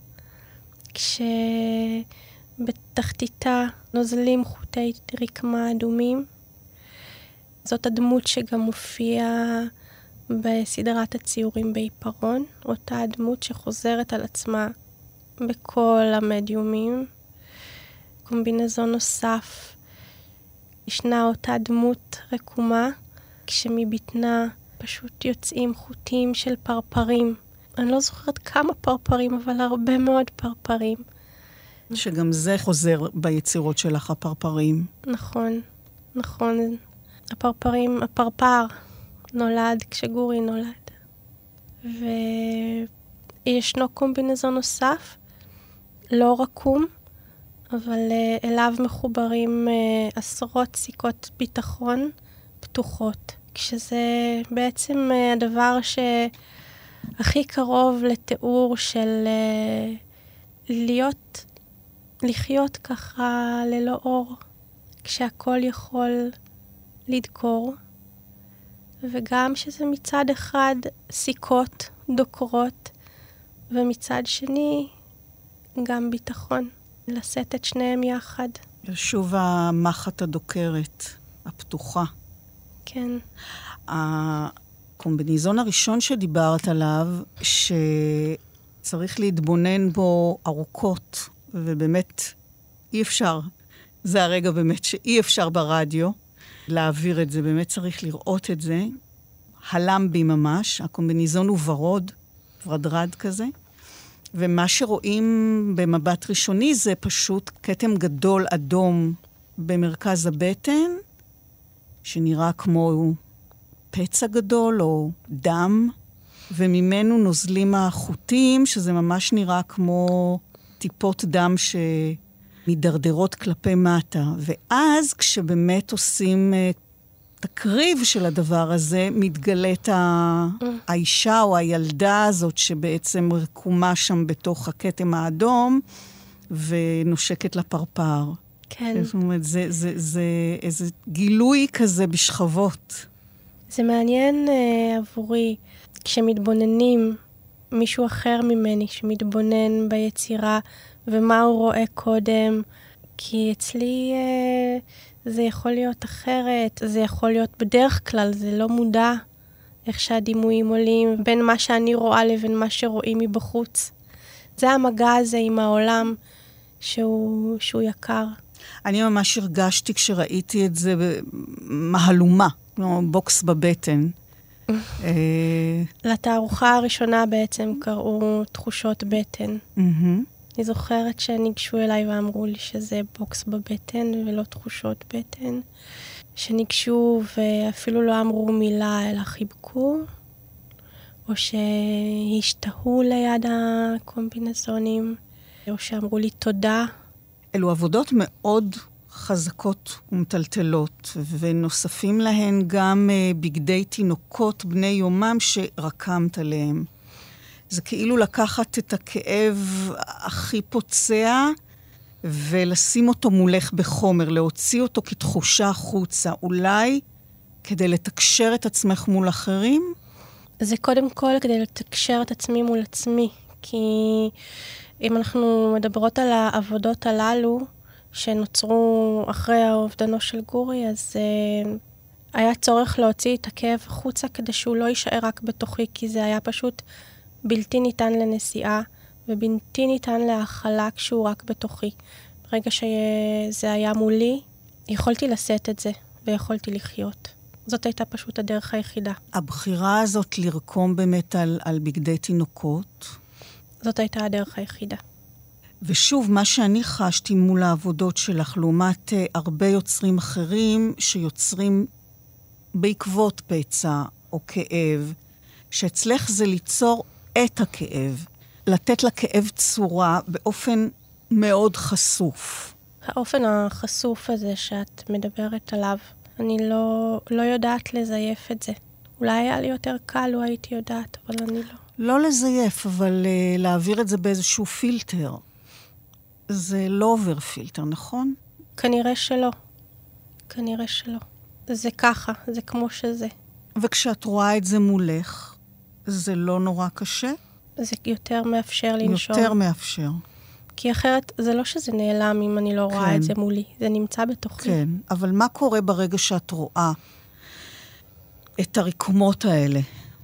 כשבתחתיתה נוזלים חוטי רקמה אדומים. זאת הדמות שגם מופיעה בסדרת הציורים בעיפרון, אותה הדמות שחוזרת על עצמה בכל המדיומים. קומבינזון נוסף, ישנה אותה דמות רקומה, כשמבטנה פשוט יוצאים חוטים של פרפרים. אני לא זוכרת כמה פרפרים, אבל הרבה מאוד פרפרים. שגם זה חוזר ביצירות שלך, הפרפרים. נכון, נכון. הפרפרים, הפרפר, נולד כשגורי נולד. וישנו קומבינזון נוסף, לא רקום, אבל אליו מחוברים עשרות סיכות ביטחון פתוחות, כשזה בעצם הדבר שהכי קרוב לתיאור של להיות, לחיות ככה ללא אור, כשהכל יכול לדקור. וגם שזה מצד אחד סיכות דוקרות, ומצד שני גם ביטחון, לשאת את שניהם יחד. שוב המחט הדוקרת, הפתוחה. כן. הקומביניזון הראשון שדיברת עליו, שצריך להתבונן בו ארוכות, ובאמת אי אפשר, זה הרגע באמת שאי אפשר ברדיו, להעביר את זה, באמת צריך לראות את זה. הלם בי ממש, הקומביניזון הוא ורוד, ורדרד כזה. ומה שרואים במבט ראשוני זה פשוט כתם גדול אדום במרכז הבטן, שנראה כמו פצע גדול או דם, וממנו נוזלים החוטים, שזה ממש נראה כמו טיפות דם ש... מדרדרות כלפי מטה. ואז כשבאמת עושים את הקריב של הדבר הזה, מתגלית האישה או הילדה הזאת שבעצם רקומה שם בתוך הכתם האדום, ונושקת לפרפר. כן. זאת אומרת, זה, זה, זה איזה גילוי כזה בשכבות. זה מעניין uh, עבורי, כשמתבוננים מישהו אחר ממני, שמתבונן ביצירה, ומה הוא רואה קודם, כי אצלי אה, זה יכול להיות אחרת, זה יכול להיות בדרך כלל, זה לא מודע איך שהדימויים עולים, בין מה שאני רואה לבין מה שרואים מבחוץ. זה המגע הזה עם העולם שהוא, שהוא יקר. אני ממש הרגשתי כשראיתי את זה במהלומה, כמו בוקס בבטן. לתערוכה הראשונה בעצם קראו תחושות בטן. אני זוכרת שניגשו אליי ואמרו לי שזה בוקס בבטן ולא תחושות בטן. שניגשו ואפילו לא אמרו מילה אלא חיבקו, או שהשתהו ליד הקומבינזונים, או שאמרו לי תודה. אלו עבודות מאוד חזקות ומטלטלות, ונוספים להן גם בגדי תינוקות בני יומם שרקמת עליהם. זה כאילו לקחת את הכאב הכי פוצע, ולשים אותו מולך בחומר, להוציא אותו כתחושה החוצה, אולי כדי לתקשר את עצמך מול אחרים? זה קודם כל כדי לתקשר את עצמי מול עצמי, כי אם אנחנו מדברות על העבודות הללו, שנוצרו אחרי האובדנו של גורי, אז uh, היה צורך להוציא את הכאב החוצה כדי שהוא לא יישאר רק בתוכי, כי זה היה פשוט בלתי ניתן לנסיעה, ובלתי ניתן להאכלה כשהוא רק בתוכי. ברגע שזה היה מולי, יכולתי לשאת את זה, ויכולתי לחיות. זאת הייתה פשוט הדרך היחידה. הבחירה הזאת לרקום באמת על, על בגדי תינוקות? זאת הייתה הדרך היחידה. ושוב, מה שאני חשתי מול העבודות שלך, לעומת uh, הרבה יוצרים אחרים שיוצרים בעקבות פצע או כאב, שאצלך זה ליצור את הכאב, לתת לכאב צורה באופן מאוד חשוף. האופן החשוף הזה שאת מדברת עליו, אני לא, לא יודעת לזייף את זה. אולי היה לי יותר קל, לו הייתי יודעת, אבל אני לא. לא לזייף, אבל uh, להעביר את זה באיזשהו פילטר. זה לא עובר פילטר, נכון? כנראה שלא. כנראה שלא. זה ככה, זה כמו שזה. וכשאת רואה את זה מולך, זה לא נורא קשה? זה יותר מאפשר לנשום. יותר מאפשר. כי אחרת, זה לא שזה נעלם אם אני לא רואה כן. את זה מולי. זה נמצא בתוכי. כן, אבל מה קורה ברגע שאת רואה את הרקמות האלה?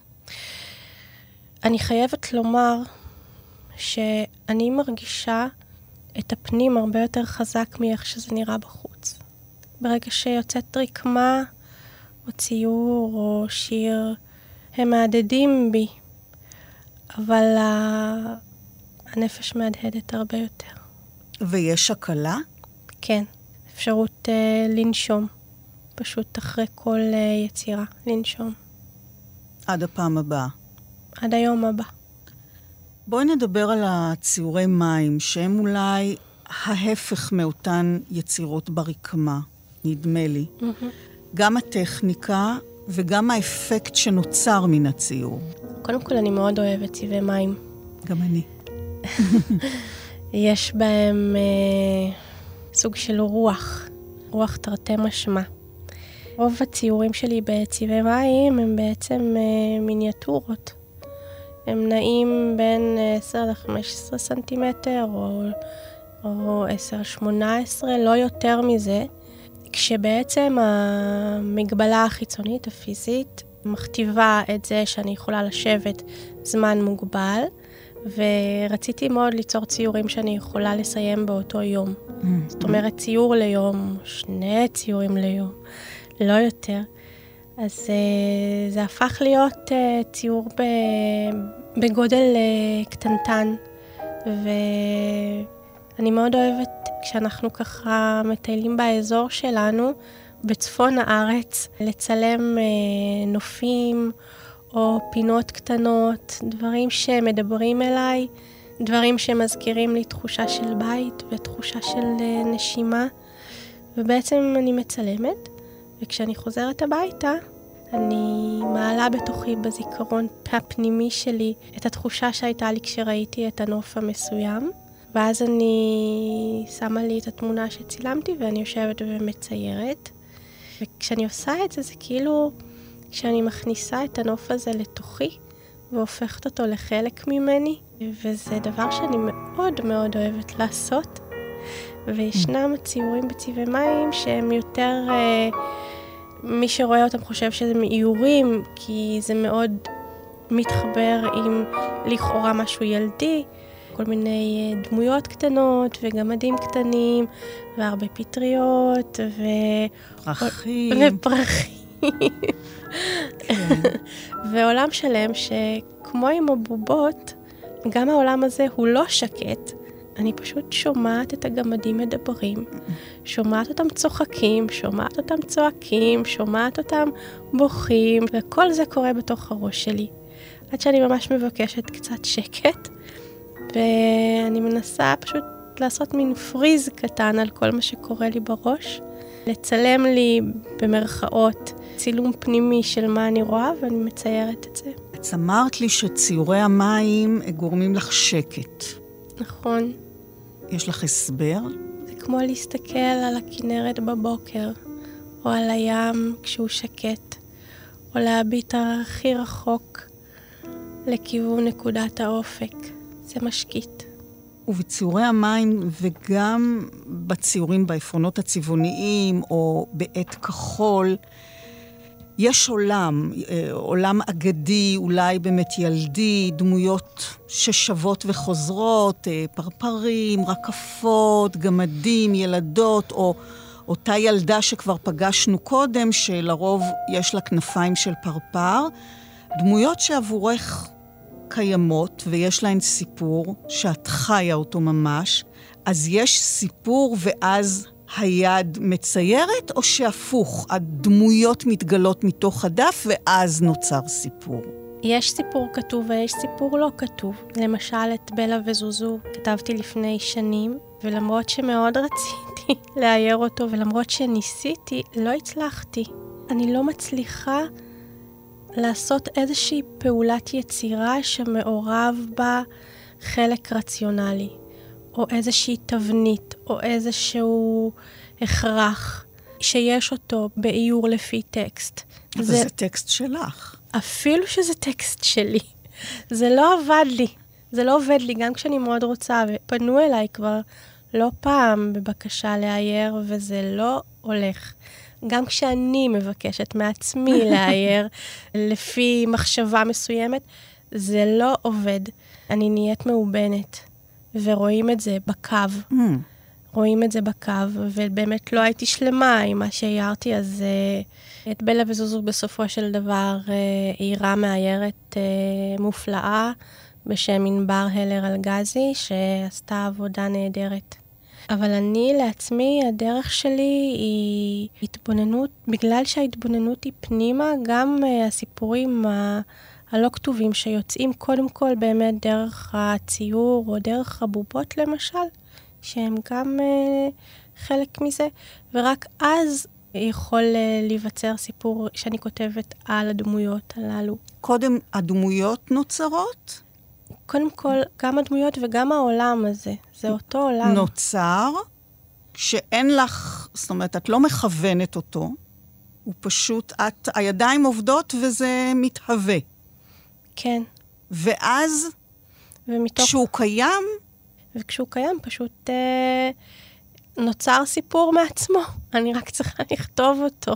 אני חייבת לומר שאני מרגישה את הפנים הרבה יותר חזק מאיך שזה נראה בחוץ. ברגע שיוצאת רקמה, או ציור, או שיר, הם מהדהדים בי. אבל הנפש מהדהדת הרבה יותר. ויש הקלה? כן. אפשרות uh, לנשום. פשוט אחרי כל uh, יצירה, לנשום. עד הפעם הבאה. עד היום הבא. בואי נדבר על הציורי מים, שהם אולי ההפך מאותן יצירות ברקמה, נדמה לי. Mm-hmm. גם הטכניקה וגם האפקט שנוצר מן הציור. קודם כל, אני מאוד אוהבת צבעי מים. גם אני. יש בהם אה, סוג של רוח, רוח תרתי משמע. רוב הציורים שלי בצבעי מים הם בעצם אה, מיניאטורות. הם נעים בין עשר עד חמש עשרה סנטימטר, או, או עשר עד שמונה עשרה, לא יותר מזה. כשבעצם המגבלה החיצונית, הפיזית, מכתיבה את זה שאני יכולה לשבת זמן מוגבל, ורציתי מאוד ליצור ציורים שאני יכולה לסיים באותו יום. Mm-hmm. זאת אומרת, ציור ליום, שני ציורים ליום, לא יותר. אז uh, זה הפך להיות uh, ציור ב, בגודל uh, קטנטן, ואני מאוד אוהבת כשאנחנו ככה מטיילים באזור שלנו, בצפון הארץ, לצלם uh, נופים או פינות קטנות, דברים שמדברים אליי, דברים שמזכירים לי תחושה של בית ותחושה של uh, נשימה, ובעצם אני מצלמת. וכשאני חוזרת הביתה, אני מעלה בתוכי בזיכרון הפנימי שלי את התחושה שהייתה לי כשראיתי את הנוף המסוים, ואז אני שמה לי את התמונה שצילמתי ואני יושבת ומציירת. וכשאני עושה את זה, זה כאילו כשאני מכניסה את הנוף הזה לתוכי והופכת אותו לחלק ממני, וזה דבר שאני מאוד מאוד אוהבת לעשות. וישנם ציורים בצבעי מים שהם יותר, אה, מי שרואה אותם חושב שזה מאיורים, כי זה מאוד מתחבר עם לכאורה משהו ילדי, כל מיני דמויות קטנות וגמדים קטנים, והרבה פטריות, ו... פרחים. ופרחים. כן. ועולם שלם שכמו עם הבובות, גם העולם הזה הוא לא שקט. אני פשוט שומעת את הגמדים מדברים, שומעת אותם צוחקים, שומעת אותם צועקים, שומעת אותם בוכים, וכל זה קורה בתוך הראש שלי. עד שאני ממש מבקשת קצת שקט, ואני מנסה פשוט לעשות מין פריז קטן על כל מה שקורה לי בראש, לצלם לי במרכאות צילום פנימי של מה אני רואה, ואני מציירת את זה. את אמרת לי שציורי המים גורמים לך שקט. נכון. יש לך הסבר? זה כמו להסתכל על הכנרת בבוקר, או על הים כשהוא שקט, או להביט הכי רחוק לכיוון נקודת האופק. זה משקיט. ובציורי המים וגם בציורים בעפרונות הצבעוניים או בעת כחול, יש עולם, עולם אגדי, אולי באמת ילדי, דמויות ששבות וחוזרות, פרפרים, רקפות, גמדים, ילדות, או אותה ילדה שכבר פגשנו קודם, שלרוב יש לה כנפיים של פרפר, דמויות שעבורך קיימות ויש להן סיפור, שאת חיה אותו ממש, אז יש סיפור ואז היד מציירת, או שהפוך, הדמויות מתגלות מתוך הדף ואז נוצר סיפור? יש סיפור כתוב ויש סיפור לא כתוב. למשל את בלה וזוזו כתבתי לפני שנים, ולמרות שמאוד רציתי לאייר אותו, ולמרות שניסיתי, לא הצלחתי. אני לא מצליחה לעשות איזושהי פעולת יצירה שמעורב בה חלק רציונלי, או איזושהי תבנית, או איזשהו הכרח, שיש אותו באיור לפי טקסט. אבל זה, זה טקסט שלך. אפילו שזה טקסט שלי. זה לא עבד לי. זה לא עובד לי, גם כשאני מאוד רוצה, ופנו אליי כבר לא פעם בבקשה לאייר, וזה לא הולך. גם כשאני מבקשת מעצמי לאייר, לפי מחשבה מסוימת, זה לא עובד. אני נהיית מאובנת, ורואים את זה בקו. Mm. רואים את זה בקו, ובאמת לא הייתי שלמה עם מה שאיירתי, אז uh, את בלה וזוזו בסופו של דבר uh, עירה מאיירת uh, מופלאה, בשם ענבר הלר אלגזי, שעשתה עבודה נהדרת. אבל אני לעצמי, הדרך שלי היא התבוננות, בגלל שההתבוננות היא פנימה, גם uh, הסיפורים ה- הלא כתובים שיוצאים קודם כל באמת דרך הציור, או דרך הבובות למשל, שהם גם uh, חלק מזה, ורק אז יכול uh, להיווצר סיפור שאני כותבת על הדמויות הללו. קודם הדמויות נוצרות? קודם כל, גם הדמויות וגם העולם הזה. זה אותו עולם. נוצר, שאין לך, זאת אומרת, את לא מכוונת אותו, הוא פשוט, את, הידיים עובדות וזה מתהווה. כן. ואז, ומתוך... כשהוא קיים, וכשהוא קיים פשוט אה, נוצר סיפור מעצמו. אני רק צריכה לכתוב אותו.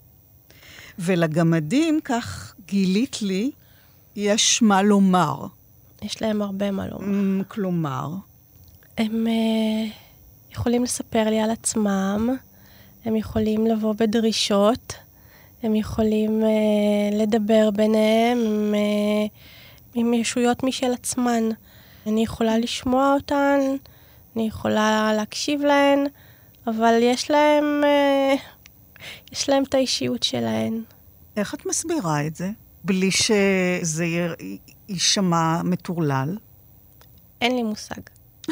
ולגמדים, כך גילית לי, יש מה לומר. יש להם הרבה מה לומר. כלומר? הם אה, יכולים לספר לי על עצמם, הם יכולים לבוא בדרישות, הם יכולים אה, לדבר ביניהם עם, אה, עם ישויות משל עצמן. אני יכולה לשמוע אותן, אני יכולה להקשיב להן, אבל יש להם, אה, יש להם את האישיות שלהן. איך את מסבירה את זה? בלי שזה יישמע מטורלל? אין לי מושג.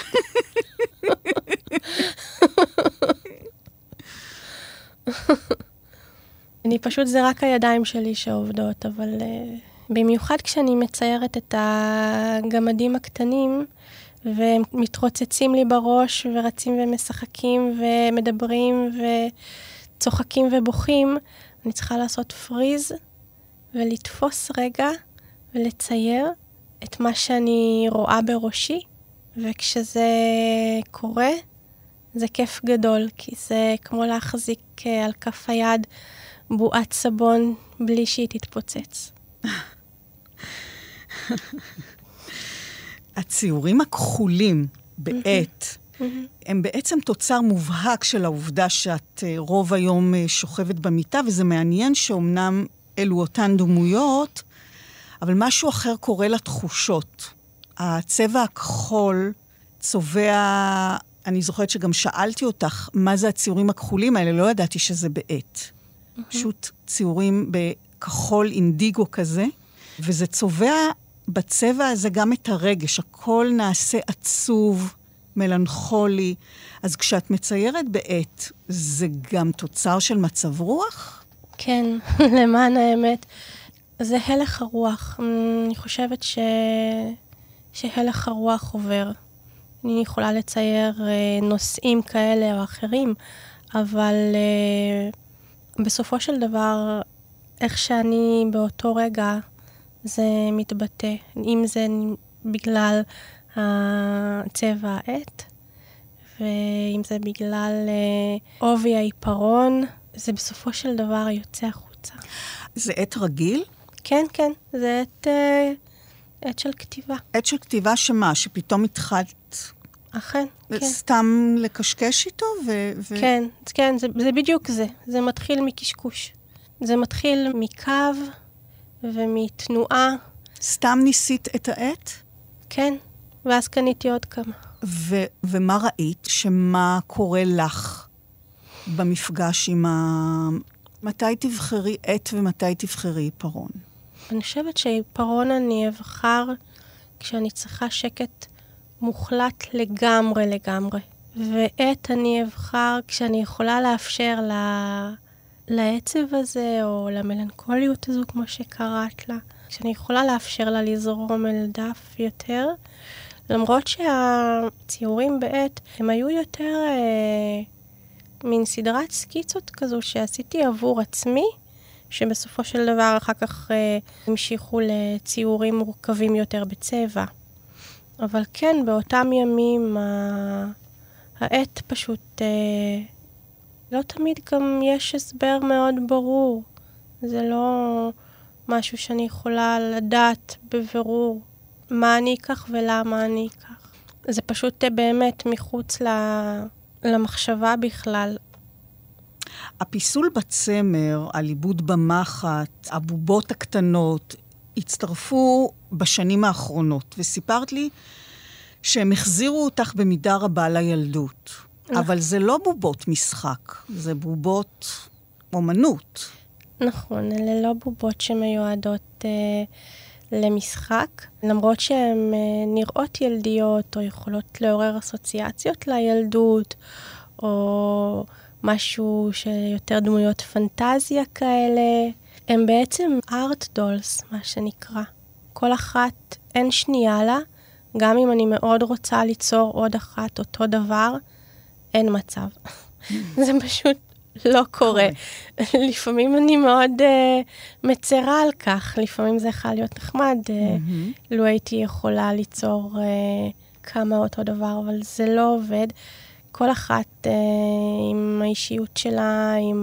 אני פשוט, זה רק הידיים שלי שעובדות, אבל uh, במיוחד כשאני מציירת את הגמדים הקטנים, והם מתרוצצים לי בראש, ורצים ומשחקים, ומדברים, וצוחקים ובוכים, אני צריכה לעשות פריז, ולתפוס רגע, ולצייר את מה שאני רואה בראשי, וכשזה קורה, זה כיף גדול, כי זה כמו להחזיק על כף היד בועת סבון בלי שהיא תתפוצץ. הציורים הכחולים בעת, הם בעצם תוצר מובהק של העובדה שאת רוב היום שוכבת במיטה, וזה מעניין שאומנם אלו אותן דמויות, אבל משהו אחר קורה לתחושות. הצבע הכחול צובע, אני זוכרת שגם שאלתי אותך, מה זה הציורים הכחולים האלה? לא ידעתי שזה בעת. פשוט ציורים בכחול אינדיגו כזה, וזה צובע בצבע הזה גם את הרגש. הכל נעשה עצוב, מלנכולי. אז כשאת מציירת בעת, זה גם תוצר של מצב רוח? כן, למען האמת. זה הלך הרוח. אני חושבת ש... שהלך הרוח עובר. אני יכולה לצייר נושאים כאלה או אחרים, אבל בסופו של דבר, איך שאני באותו רגע, זה מתבטא. אם זה בגלל הצבע העט, ואם זה בגלל עובי העיפרון, זה בסופו של דבר יוצא החוצה. זה עט רגיל? כן, כן. זה עט, עט של כתיבה. עט של כתיבה שמה? שפתאום התחלת... אכן, כן. סתם לקשקש איתו? ו... ו... כן, כן, זה, זה בדיוק זה. זה מתחיל מקשקוש. זה מתחיל מקו ומתנועה. סתם ניסית את העט? כן, ואז קניתי עוד כמה. ו- ומה ראית? שמה קורה לך במפגש עם ה... מתי תבחרי עט ומתי תבחרי עיפרון? אני חושבת שעיפרון אני אבחר כשאני צריכה שקט מוחלט לגמרי לגמרי. ועט אני אבחר כשאני יכולה לאפשר ל... לעצב הזה או למלנכוליות הזו כמו שקראת לה. כשאני יכולה לאפשר לה לזרום אל דף יותר. למרות שהציורים בעת הם היו יותר אה, מין סדרת סקיצות כזו שעשיתי עבור עצמי, שבסופו של דבר אחר כך אה, המשיכו לציורים מורכבים יותר בצבע. אבל כן, באותם ימים העט פשוט, אה, לא תמיד גם יש הסבר מאוד ברור. זה לא משהו שאני יכולה לדעת בבירור מה אני אקח ולמה אני אקח. זה פשוט באמת מחוץ למחשבה בכלל. הפיסול בצמר, הליבוד במחט, הבובות הקטנות, הצטרפו בשנים האחרונות, וסיפרת לי שהם החזירו אותך במידה רבה לילדות. אבל זה לא בובות משחק, זה בובות אומנות. נכון, אלה לא בובות שמיועדות אה, למשחק, למרות שהן אה, נראות ילדיות או יכולות לעורר אסוציאציות לילדות, או משהו שיותר דמויות פנטזיה כאלה. הם בעצם ארט דולס, מה שנקרא. כל אחת אין שנייה לה, גם אם אני מאוד רוצה ליצור עוד אחת אותו דבר, אין מצב. זה פשוט לא קורה. לפעמים אני מאוד uh, מצרה על כך, לפעמים זה יכול להיות נחמד, uh, mm-hmm. לו הייתי יכולה ליצור uh, כמה אותו דבר, אבל זה לא עובד. כל אחת uh, עם האישיות שלה, עם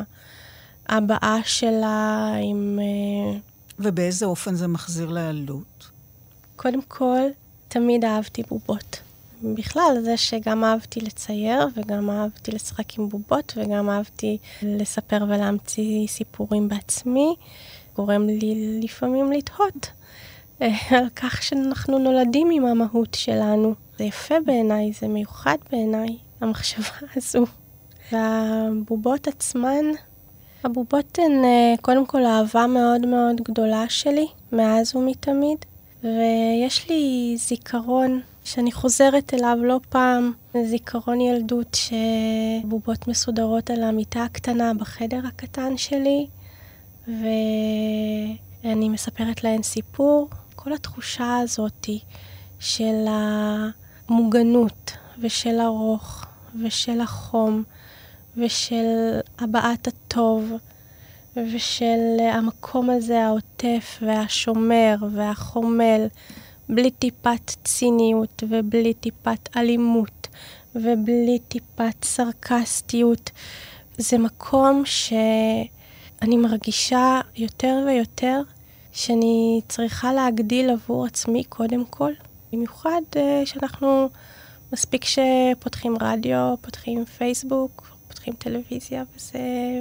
הבאה שלה, עם... Uh... ובאיזה אופן זה מחזיר לילדות? קודם כל, תמיד אהבתי בובות. בכלל, זה שגם אהבתי לצייר, וגם אהבתי לשחק עם בובות, וגם אהבתי לספר ולהמציא סיפורים בעצמי, גורם לי לפעמים לתהות על כך שאנחנו נולדים עם המהות שלנו. זה יפה בעיניי, זה מיוחד בעיניי, המחשבה הזו. והבובות עצמן, הבובות הן קודם כל אהבה מאוד מאוד גדולה שלי, מאז ומתמיד, ויש לי זיכרון שאני חוזרת אליו לא פעם, זיכרון ילדות שבובות מסודרות על המיטה הקטנה בחדר הקטן שלי, ואני מספרת להן סיפור. כל התחושה הזאת של המוגנות ושל הרוך ושל החום ושל הבעת הטוב ושל המקום הזה העוטף והשומר והחומל, בלי טיפת ציניות ובלי טיפת אלימות ובלי טיפת סרקסטיות. זה מקום שאני מרגישה יותר ויותר שאני צריכה להגדיל עבור עצמי קודם כל. במיוחד שאנחנו מספיק שפותחים רדיו, פותחים פייסבוק, פותחים טלוויזיה, וזה...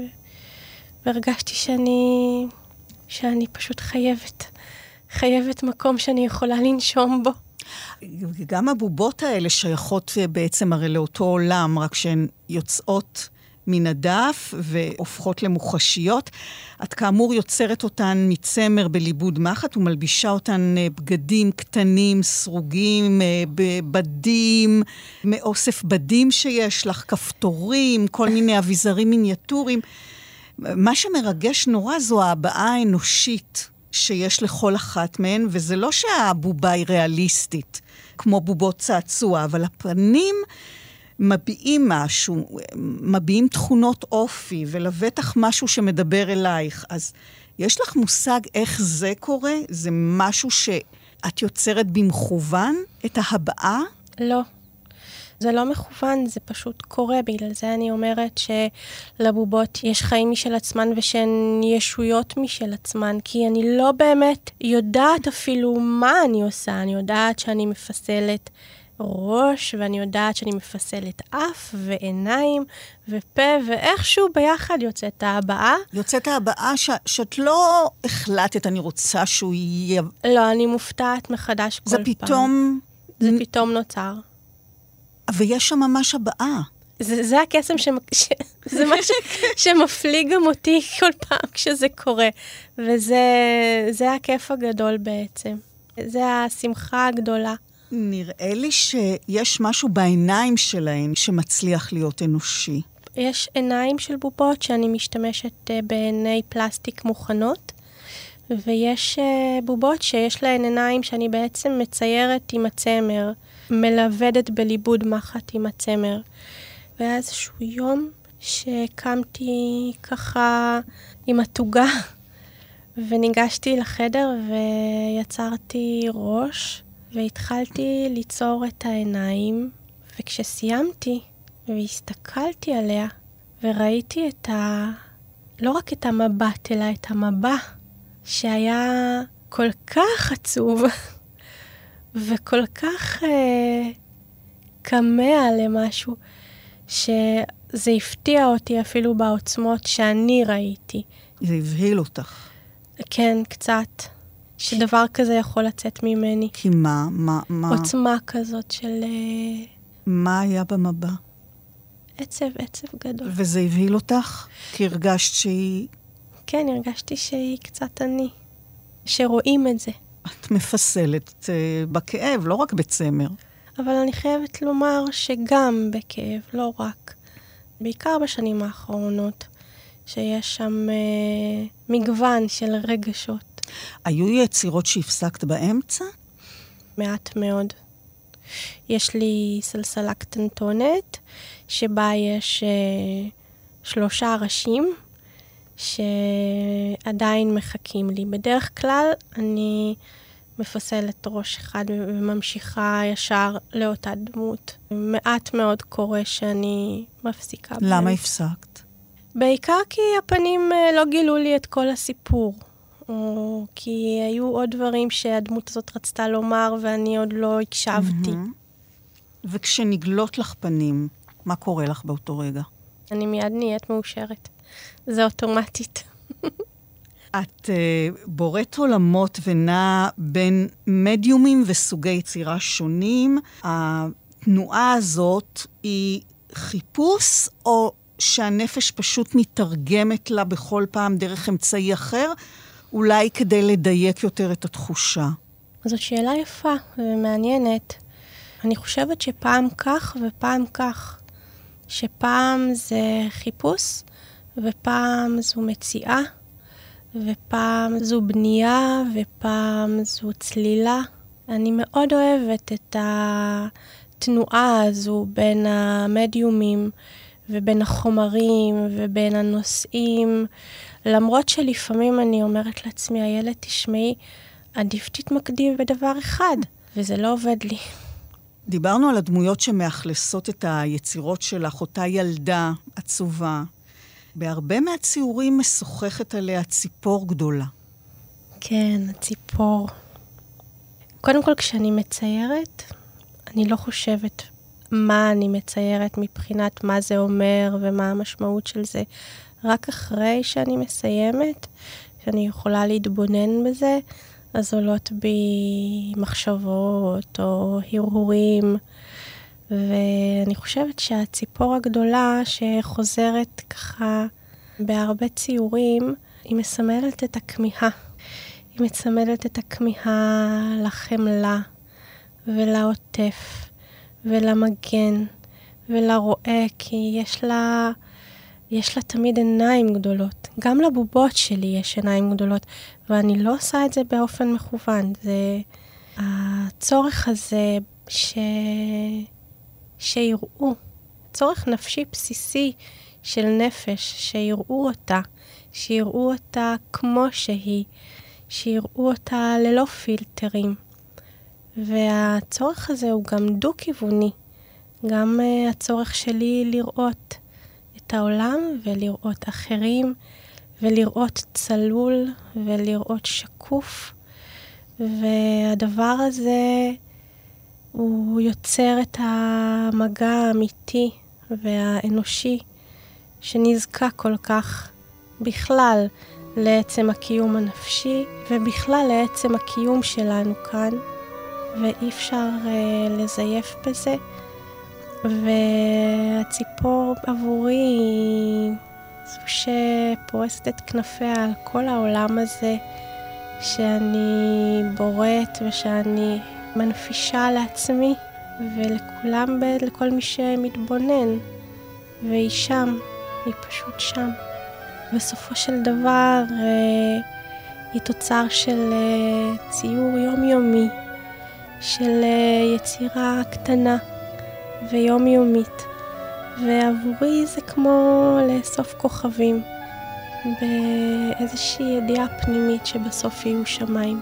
והרגשתי שאני, שאני פשוט חייבת, חייבת מקום שאני יכולה לנשום בו. גם הבובות האלה שייכות בעצם הרי לאותו עולם, רק שהן יוצאות מן הדף והופכות למוחשיות. את כאמור יוצרת אותן מצמר בליבוד מחט ומלבישה אותן בגדים קטנים, סרוגים, בדים, מאוסף בדים שיש לך, כפתורים, כל מיני אביזרים מיניאטוריים. מה שמרגש נורא זו ההבעה האנושית שיש לכל אחת מהן, וזה לא שהבובה היא ריאליסטית, כמו בובות צעצוע, אבל הפנים מביעים משהו, מביעים תכונות אופי, ולבטח משהו שמדבר אלייך. אז יש לך מושג איך זה קורה? זה משהו שאת יוצרת במכוון את ההבעה? לא. זה לא מכוון, זה פשוט קורה. בגלל זה אני אומרת שלבובות יש חיים משל עצמן ושהן ישויות משל עצמן, כי אני לא באמת יודעת אפילו מה אני עושה. אני יודעת שאני מפסלת ראש, ואני יודעת שאני מפסלת אף ועיניים ופה, ואיכשהו ביחד יוצאת ההבעה. יוצאת ההבעה ש- שאת לא החלטת, אני רוצה שהוא יהיה... לא, אני מופתעת מחדש כל זה פעם. פתאום... זה פתאום נוצר. ויש שם ממש הבאה. זה, זה הקסם ש... ש... זה מה ש... שמפליג גם אותי כל פעם כשזה קורה. וזה זה הכיף הגדול בעצם. זה השמחה הגדולה. נראה לי שיש משהו בעיניים שלהן שמצליח להיות אנושי. יש עיניים של בובות שאני משתמשת בעיני פלסטיק מוכנות, ויש בובות שיש להן עיניים שאני בעצם מציירת עם הצמר, מלוודת בליבוד מחט עם הצמר. והיה איזשהו יום שקמתי ככה עם התוגה, וניגשתי לחדר ויצרתי ראש, והתחלתי ליצור את העיניים, וכשסיימתי והסתכלתי עליה, וראיתי את ה... לא רק את המבט, אלא את המבע, שהיה כל כך עצוב, וכל כך אה, כמה למשהו, שזה הפתיע אותי אפילו בעוצמות שאני ראיתי. זה הבהיל אותך. כן, קצת. שדבר כזה יכול לצאת ממני. כי מה? מה? מה? עוצמה כזאת של... מה היה במבע? עצב, עצב גדול. וזה הבהיל אותך? כי הרגשת שהיא... כן, הרגשתי שהיא קצת אני. שרואים את זה. את מפסלת uh, בכאב, לא רק בצמר. אבל אני חייבת לומר שגם בכאב, לא רק. בעיקר בשנים האחרונות, שיש שם uh, מגוון של רגשות. היו יצירות שהפסקת באמצע? מעט מאוד. יש לי סלסלה קטנטונת, שבה יש uh, שלושה ראשים, שעדיין מחכים לי. בדרך כלל אני מפסלת ראש אחד וממשיכה ישר לאותה דמות. מעט מאוד קורה שאני מפסיקה. למה בהם. הפסקת? בעיקר כי הפנים uh, לא גילו לי את כל הסיפור. או כי היו עוד דברים שהדמות הזאת רצתה לומר ואני עוד לא הקשבתי. Mm-hmm. וכשנגלות לך פנים, מה קורה לך באותו רגע? אני מיד נהיית מאושרת. זה אוטומטית. את uh, בוראת עולמות ונע בין מדיומים וסוגי יצירה שונים. התנועה הזאת היא חיפוש או שהנפש פשוט מתרגמת לה בכל פעם דרך אמצעי אחר? אולי כדי לדייק יותר את התחושה. זאת שאלה יפה ומעניינת. אני חושבת שפעם כך ופעם כך. שפעם זה חיפוש, ופעם זו מציאה, ופעם זו בנייה, ופעם זו צלילה. אני מאוד אוהבת את התנועה הזו בין המדיומים, ובין החומרים, ובין הנושאים. למרות שלפעמים אני אומרת לעצמי, הילד, תשמעי, עדיף תתמקדי בדבר אחד, וזה לא עובד לי. דיברנו על הדמויות שמאכלסות את היצירות שלך, אותה ילדה עצובה. בהרבה מהציורים משוחחת עליה ציפור גדולה. כן, הציפור. קודם כל, כשאני מציירת, אני לא חושבת מה אני מציירת מבחינת מה זה אומר ומה המשמעות של זה. רק אחרי שאני מסיימת, שאני יכולה להתבונן בזה, אז עולות בי מחשבות או הרהורים. ואני חושבת שהציפור הגדולה שחוזרת ככה בהרבה ציורים, היא מסמלת את הכמיהה. היא מסמלת את הכמיהה לחמלה ולעוטף ולמגן ולרועה, כי יש לה, יש לה תמיד עיניים גדולות. גם לבובות שלי יש עיניים גדולות, ואני לא עושה את זה באופן מכוון. זה הצורך הזה ש... שיראו, צורך נפשי בסיסי של נפש, שיראו אותה, שיראו אותה כמו שהיא, שיראו אותה ללא פילטרים. והצורך הזה הוא גם דו-כיווני, גם uh, הצורך שלי לראות את העולם ולראות אחרים, ולראות צלול ולראות שקוף, והדבר הזה הוא יוצר את המגע האמיתי והאנושי שנזקק כל כך בכלל לעצם הקיום הנפשי ובכלל לעצם הקיום שלנו כאן, ואי אפשר uh, לזייף בזה. והציפור עבורי היא זו שפורסת את כנפיה על כל העולם הזה שאני בוראת ושאני מנפישה לעצמי ולכולם, לכל מי שמתבונן, והיא שם, היא פשוט שם. בסופו של דבר היא תוצר של ציור יומיומי, של יצירה קטנה ויומיומית, ועבורי זה כמו לאסוף כוכבים באיזושהי ידיעה פנימית שבסוף יהיו שמיים.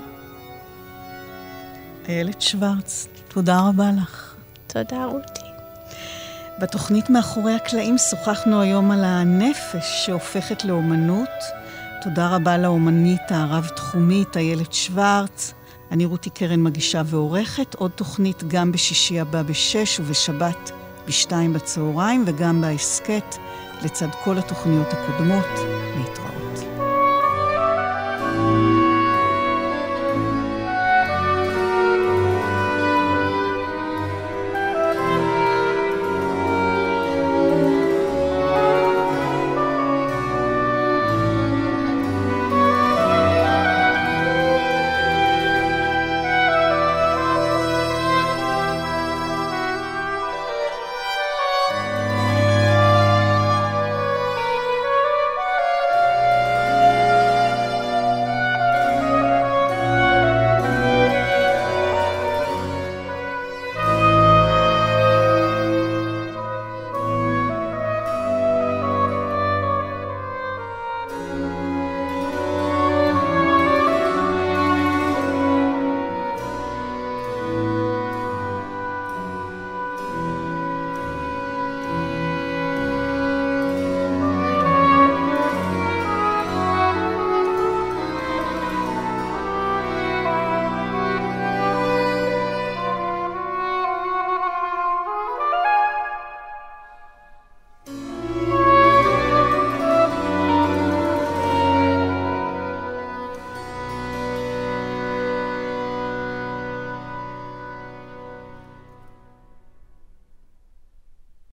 איילת שוורץ, תודה רבה לך. תודה רותי. בתוכנית מאחורי הקלעים שוחחנו היום על הנפש שהופכת לאומנות. תודה רבה לאומנית הרב-תחומית איילת שוורץ. אני רותי קרן מגישה ועורכת. עוד תוכנית גם בשישי הבא בשש ובשבת בשתיים בצהריים, וגם בהסקט לצד כל התוכניות הקודמות. להתראות.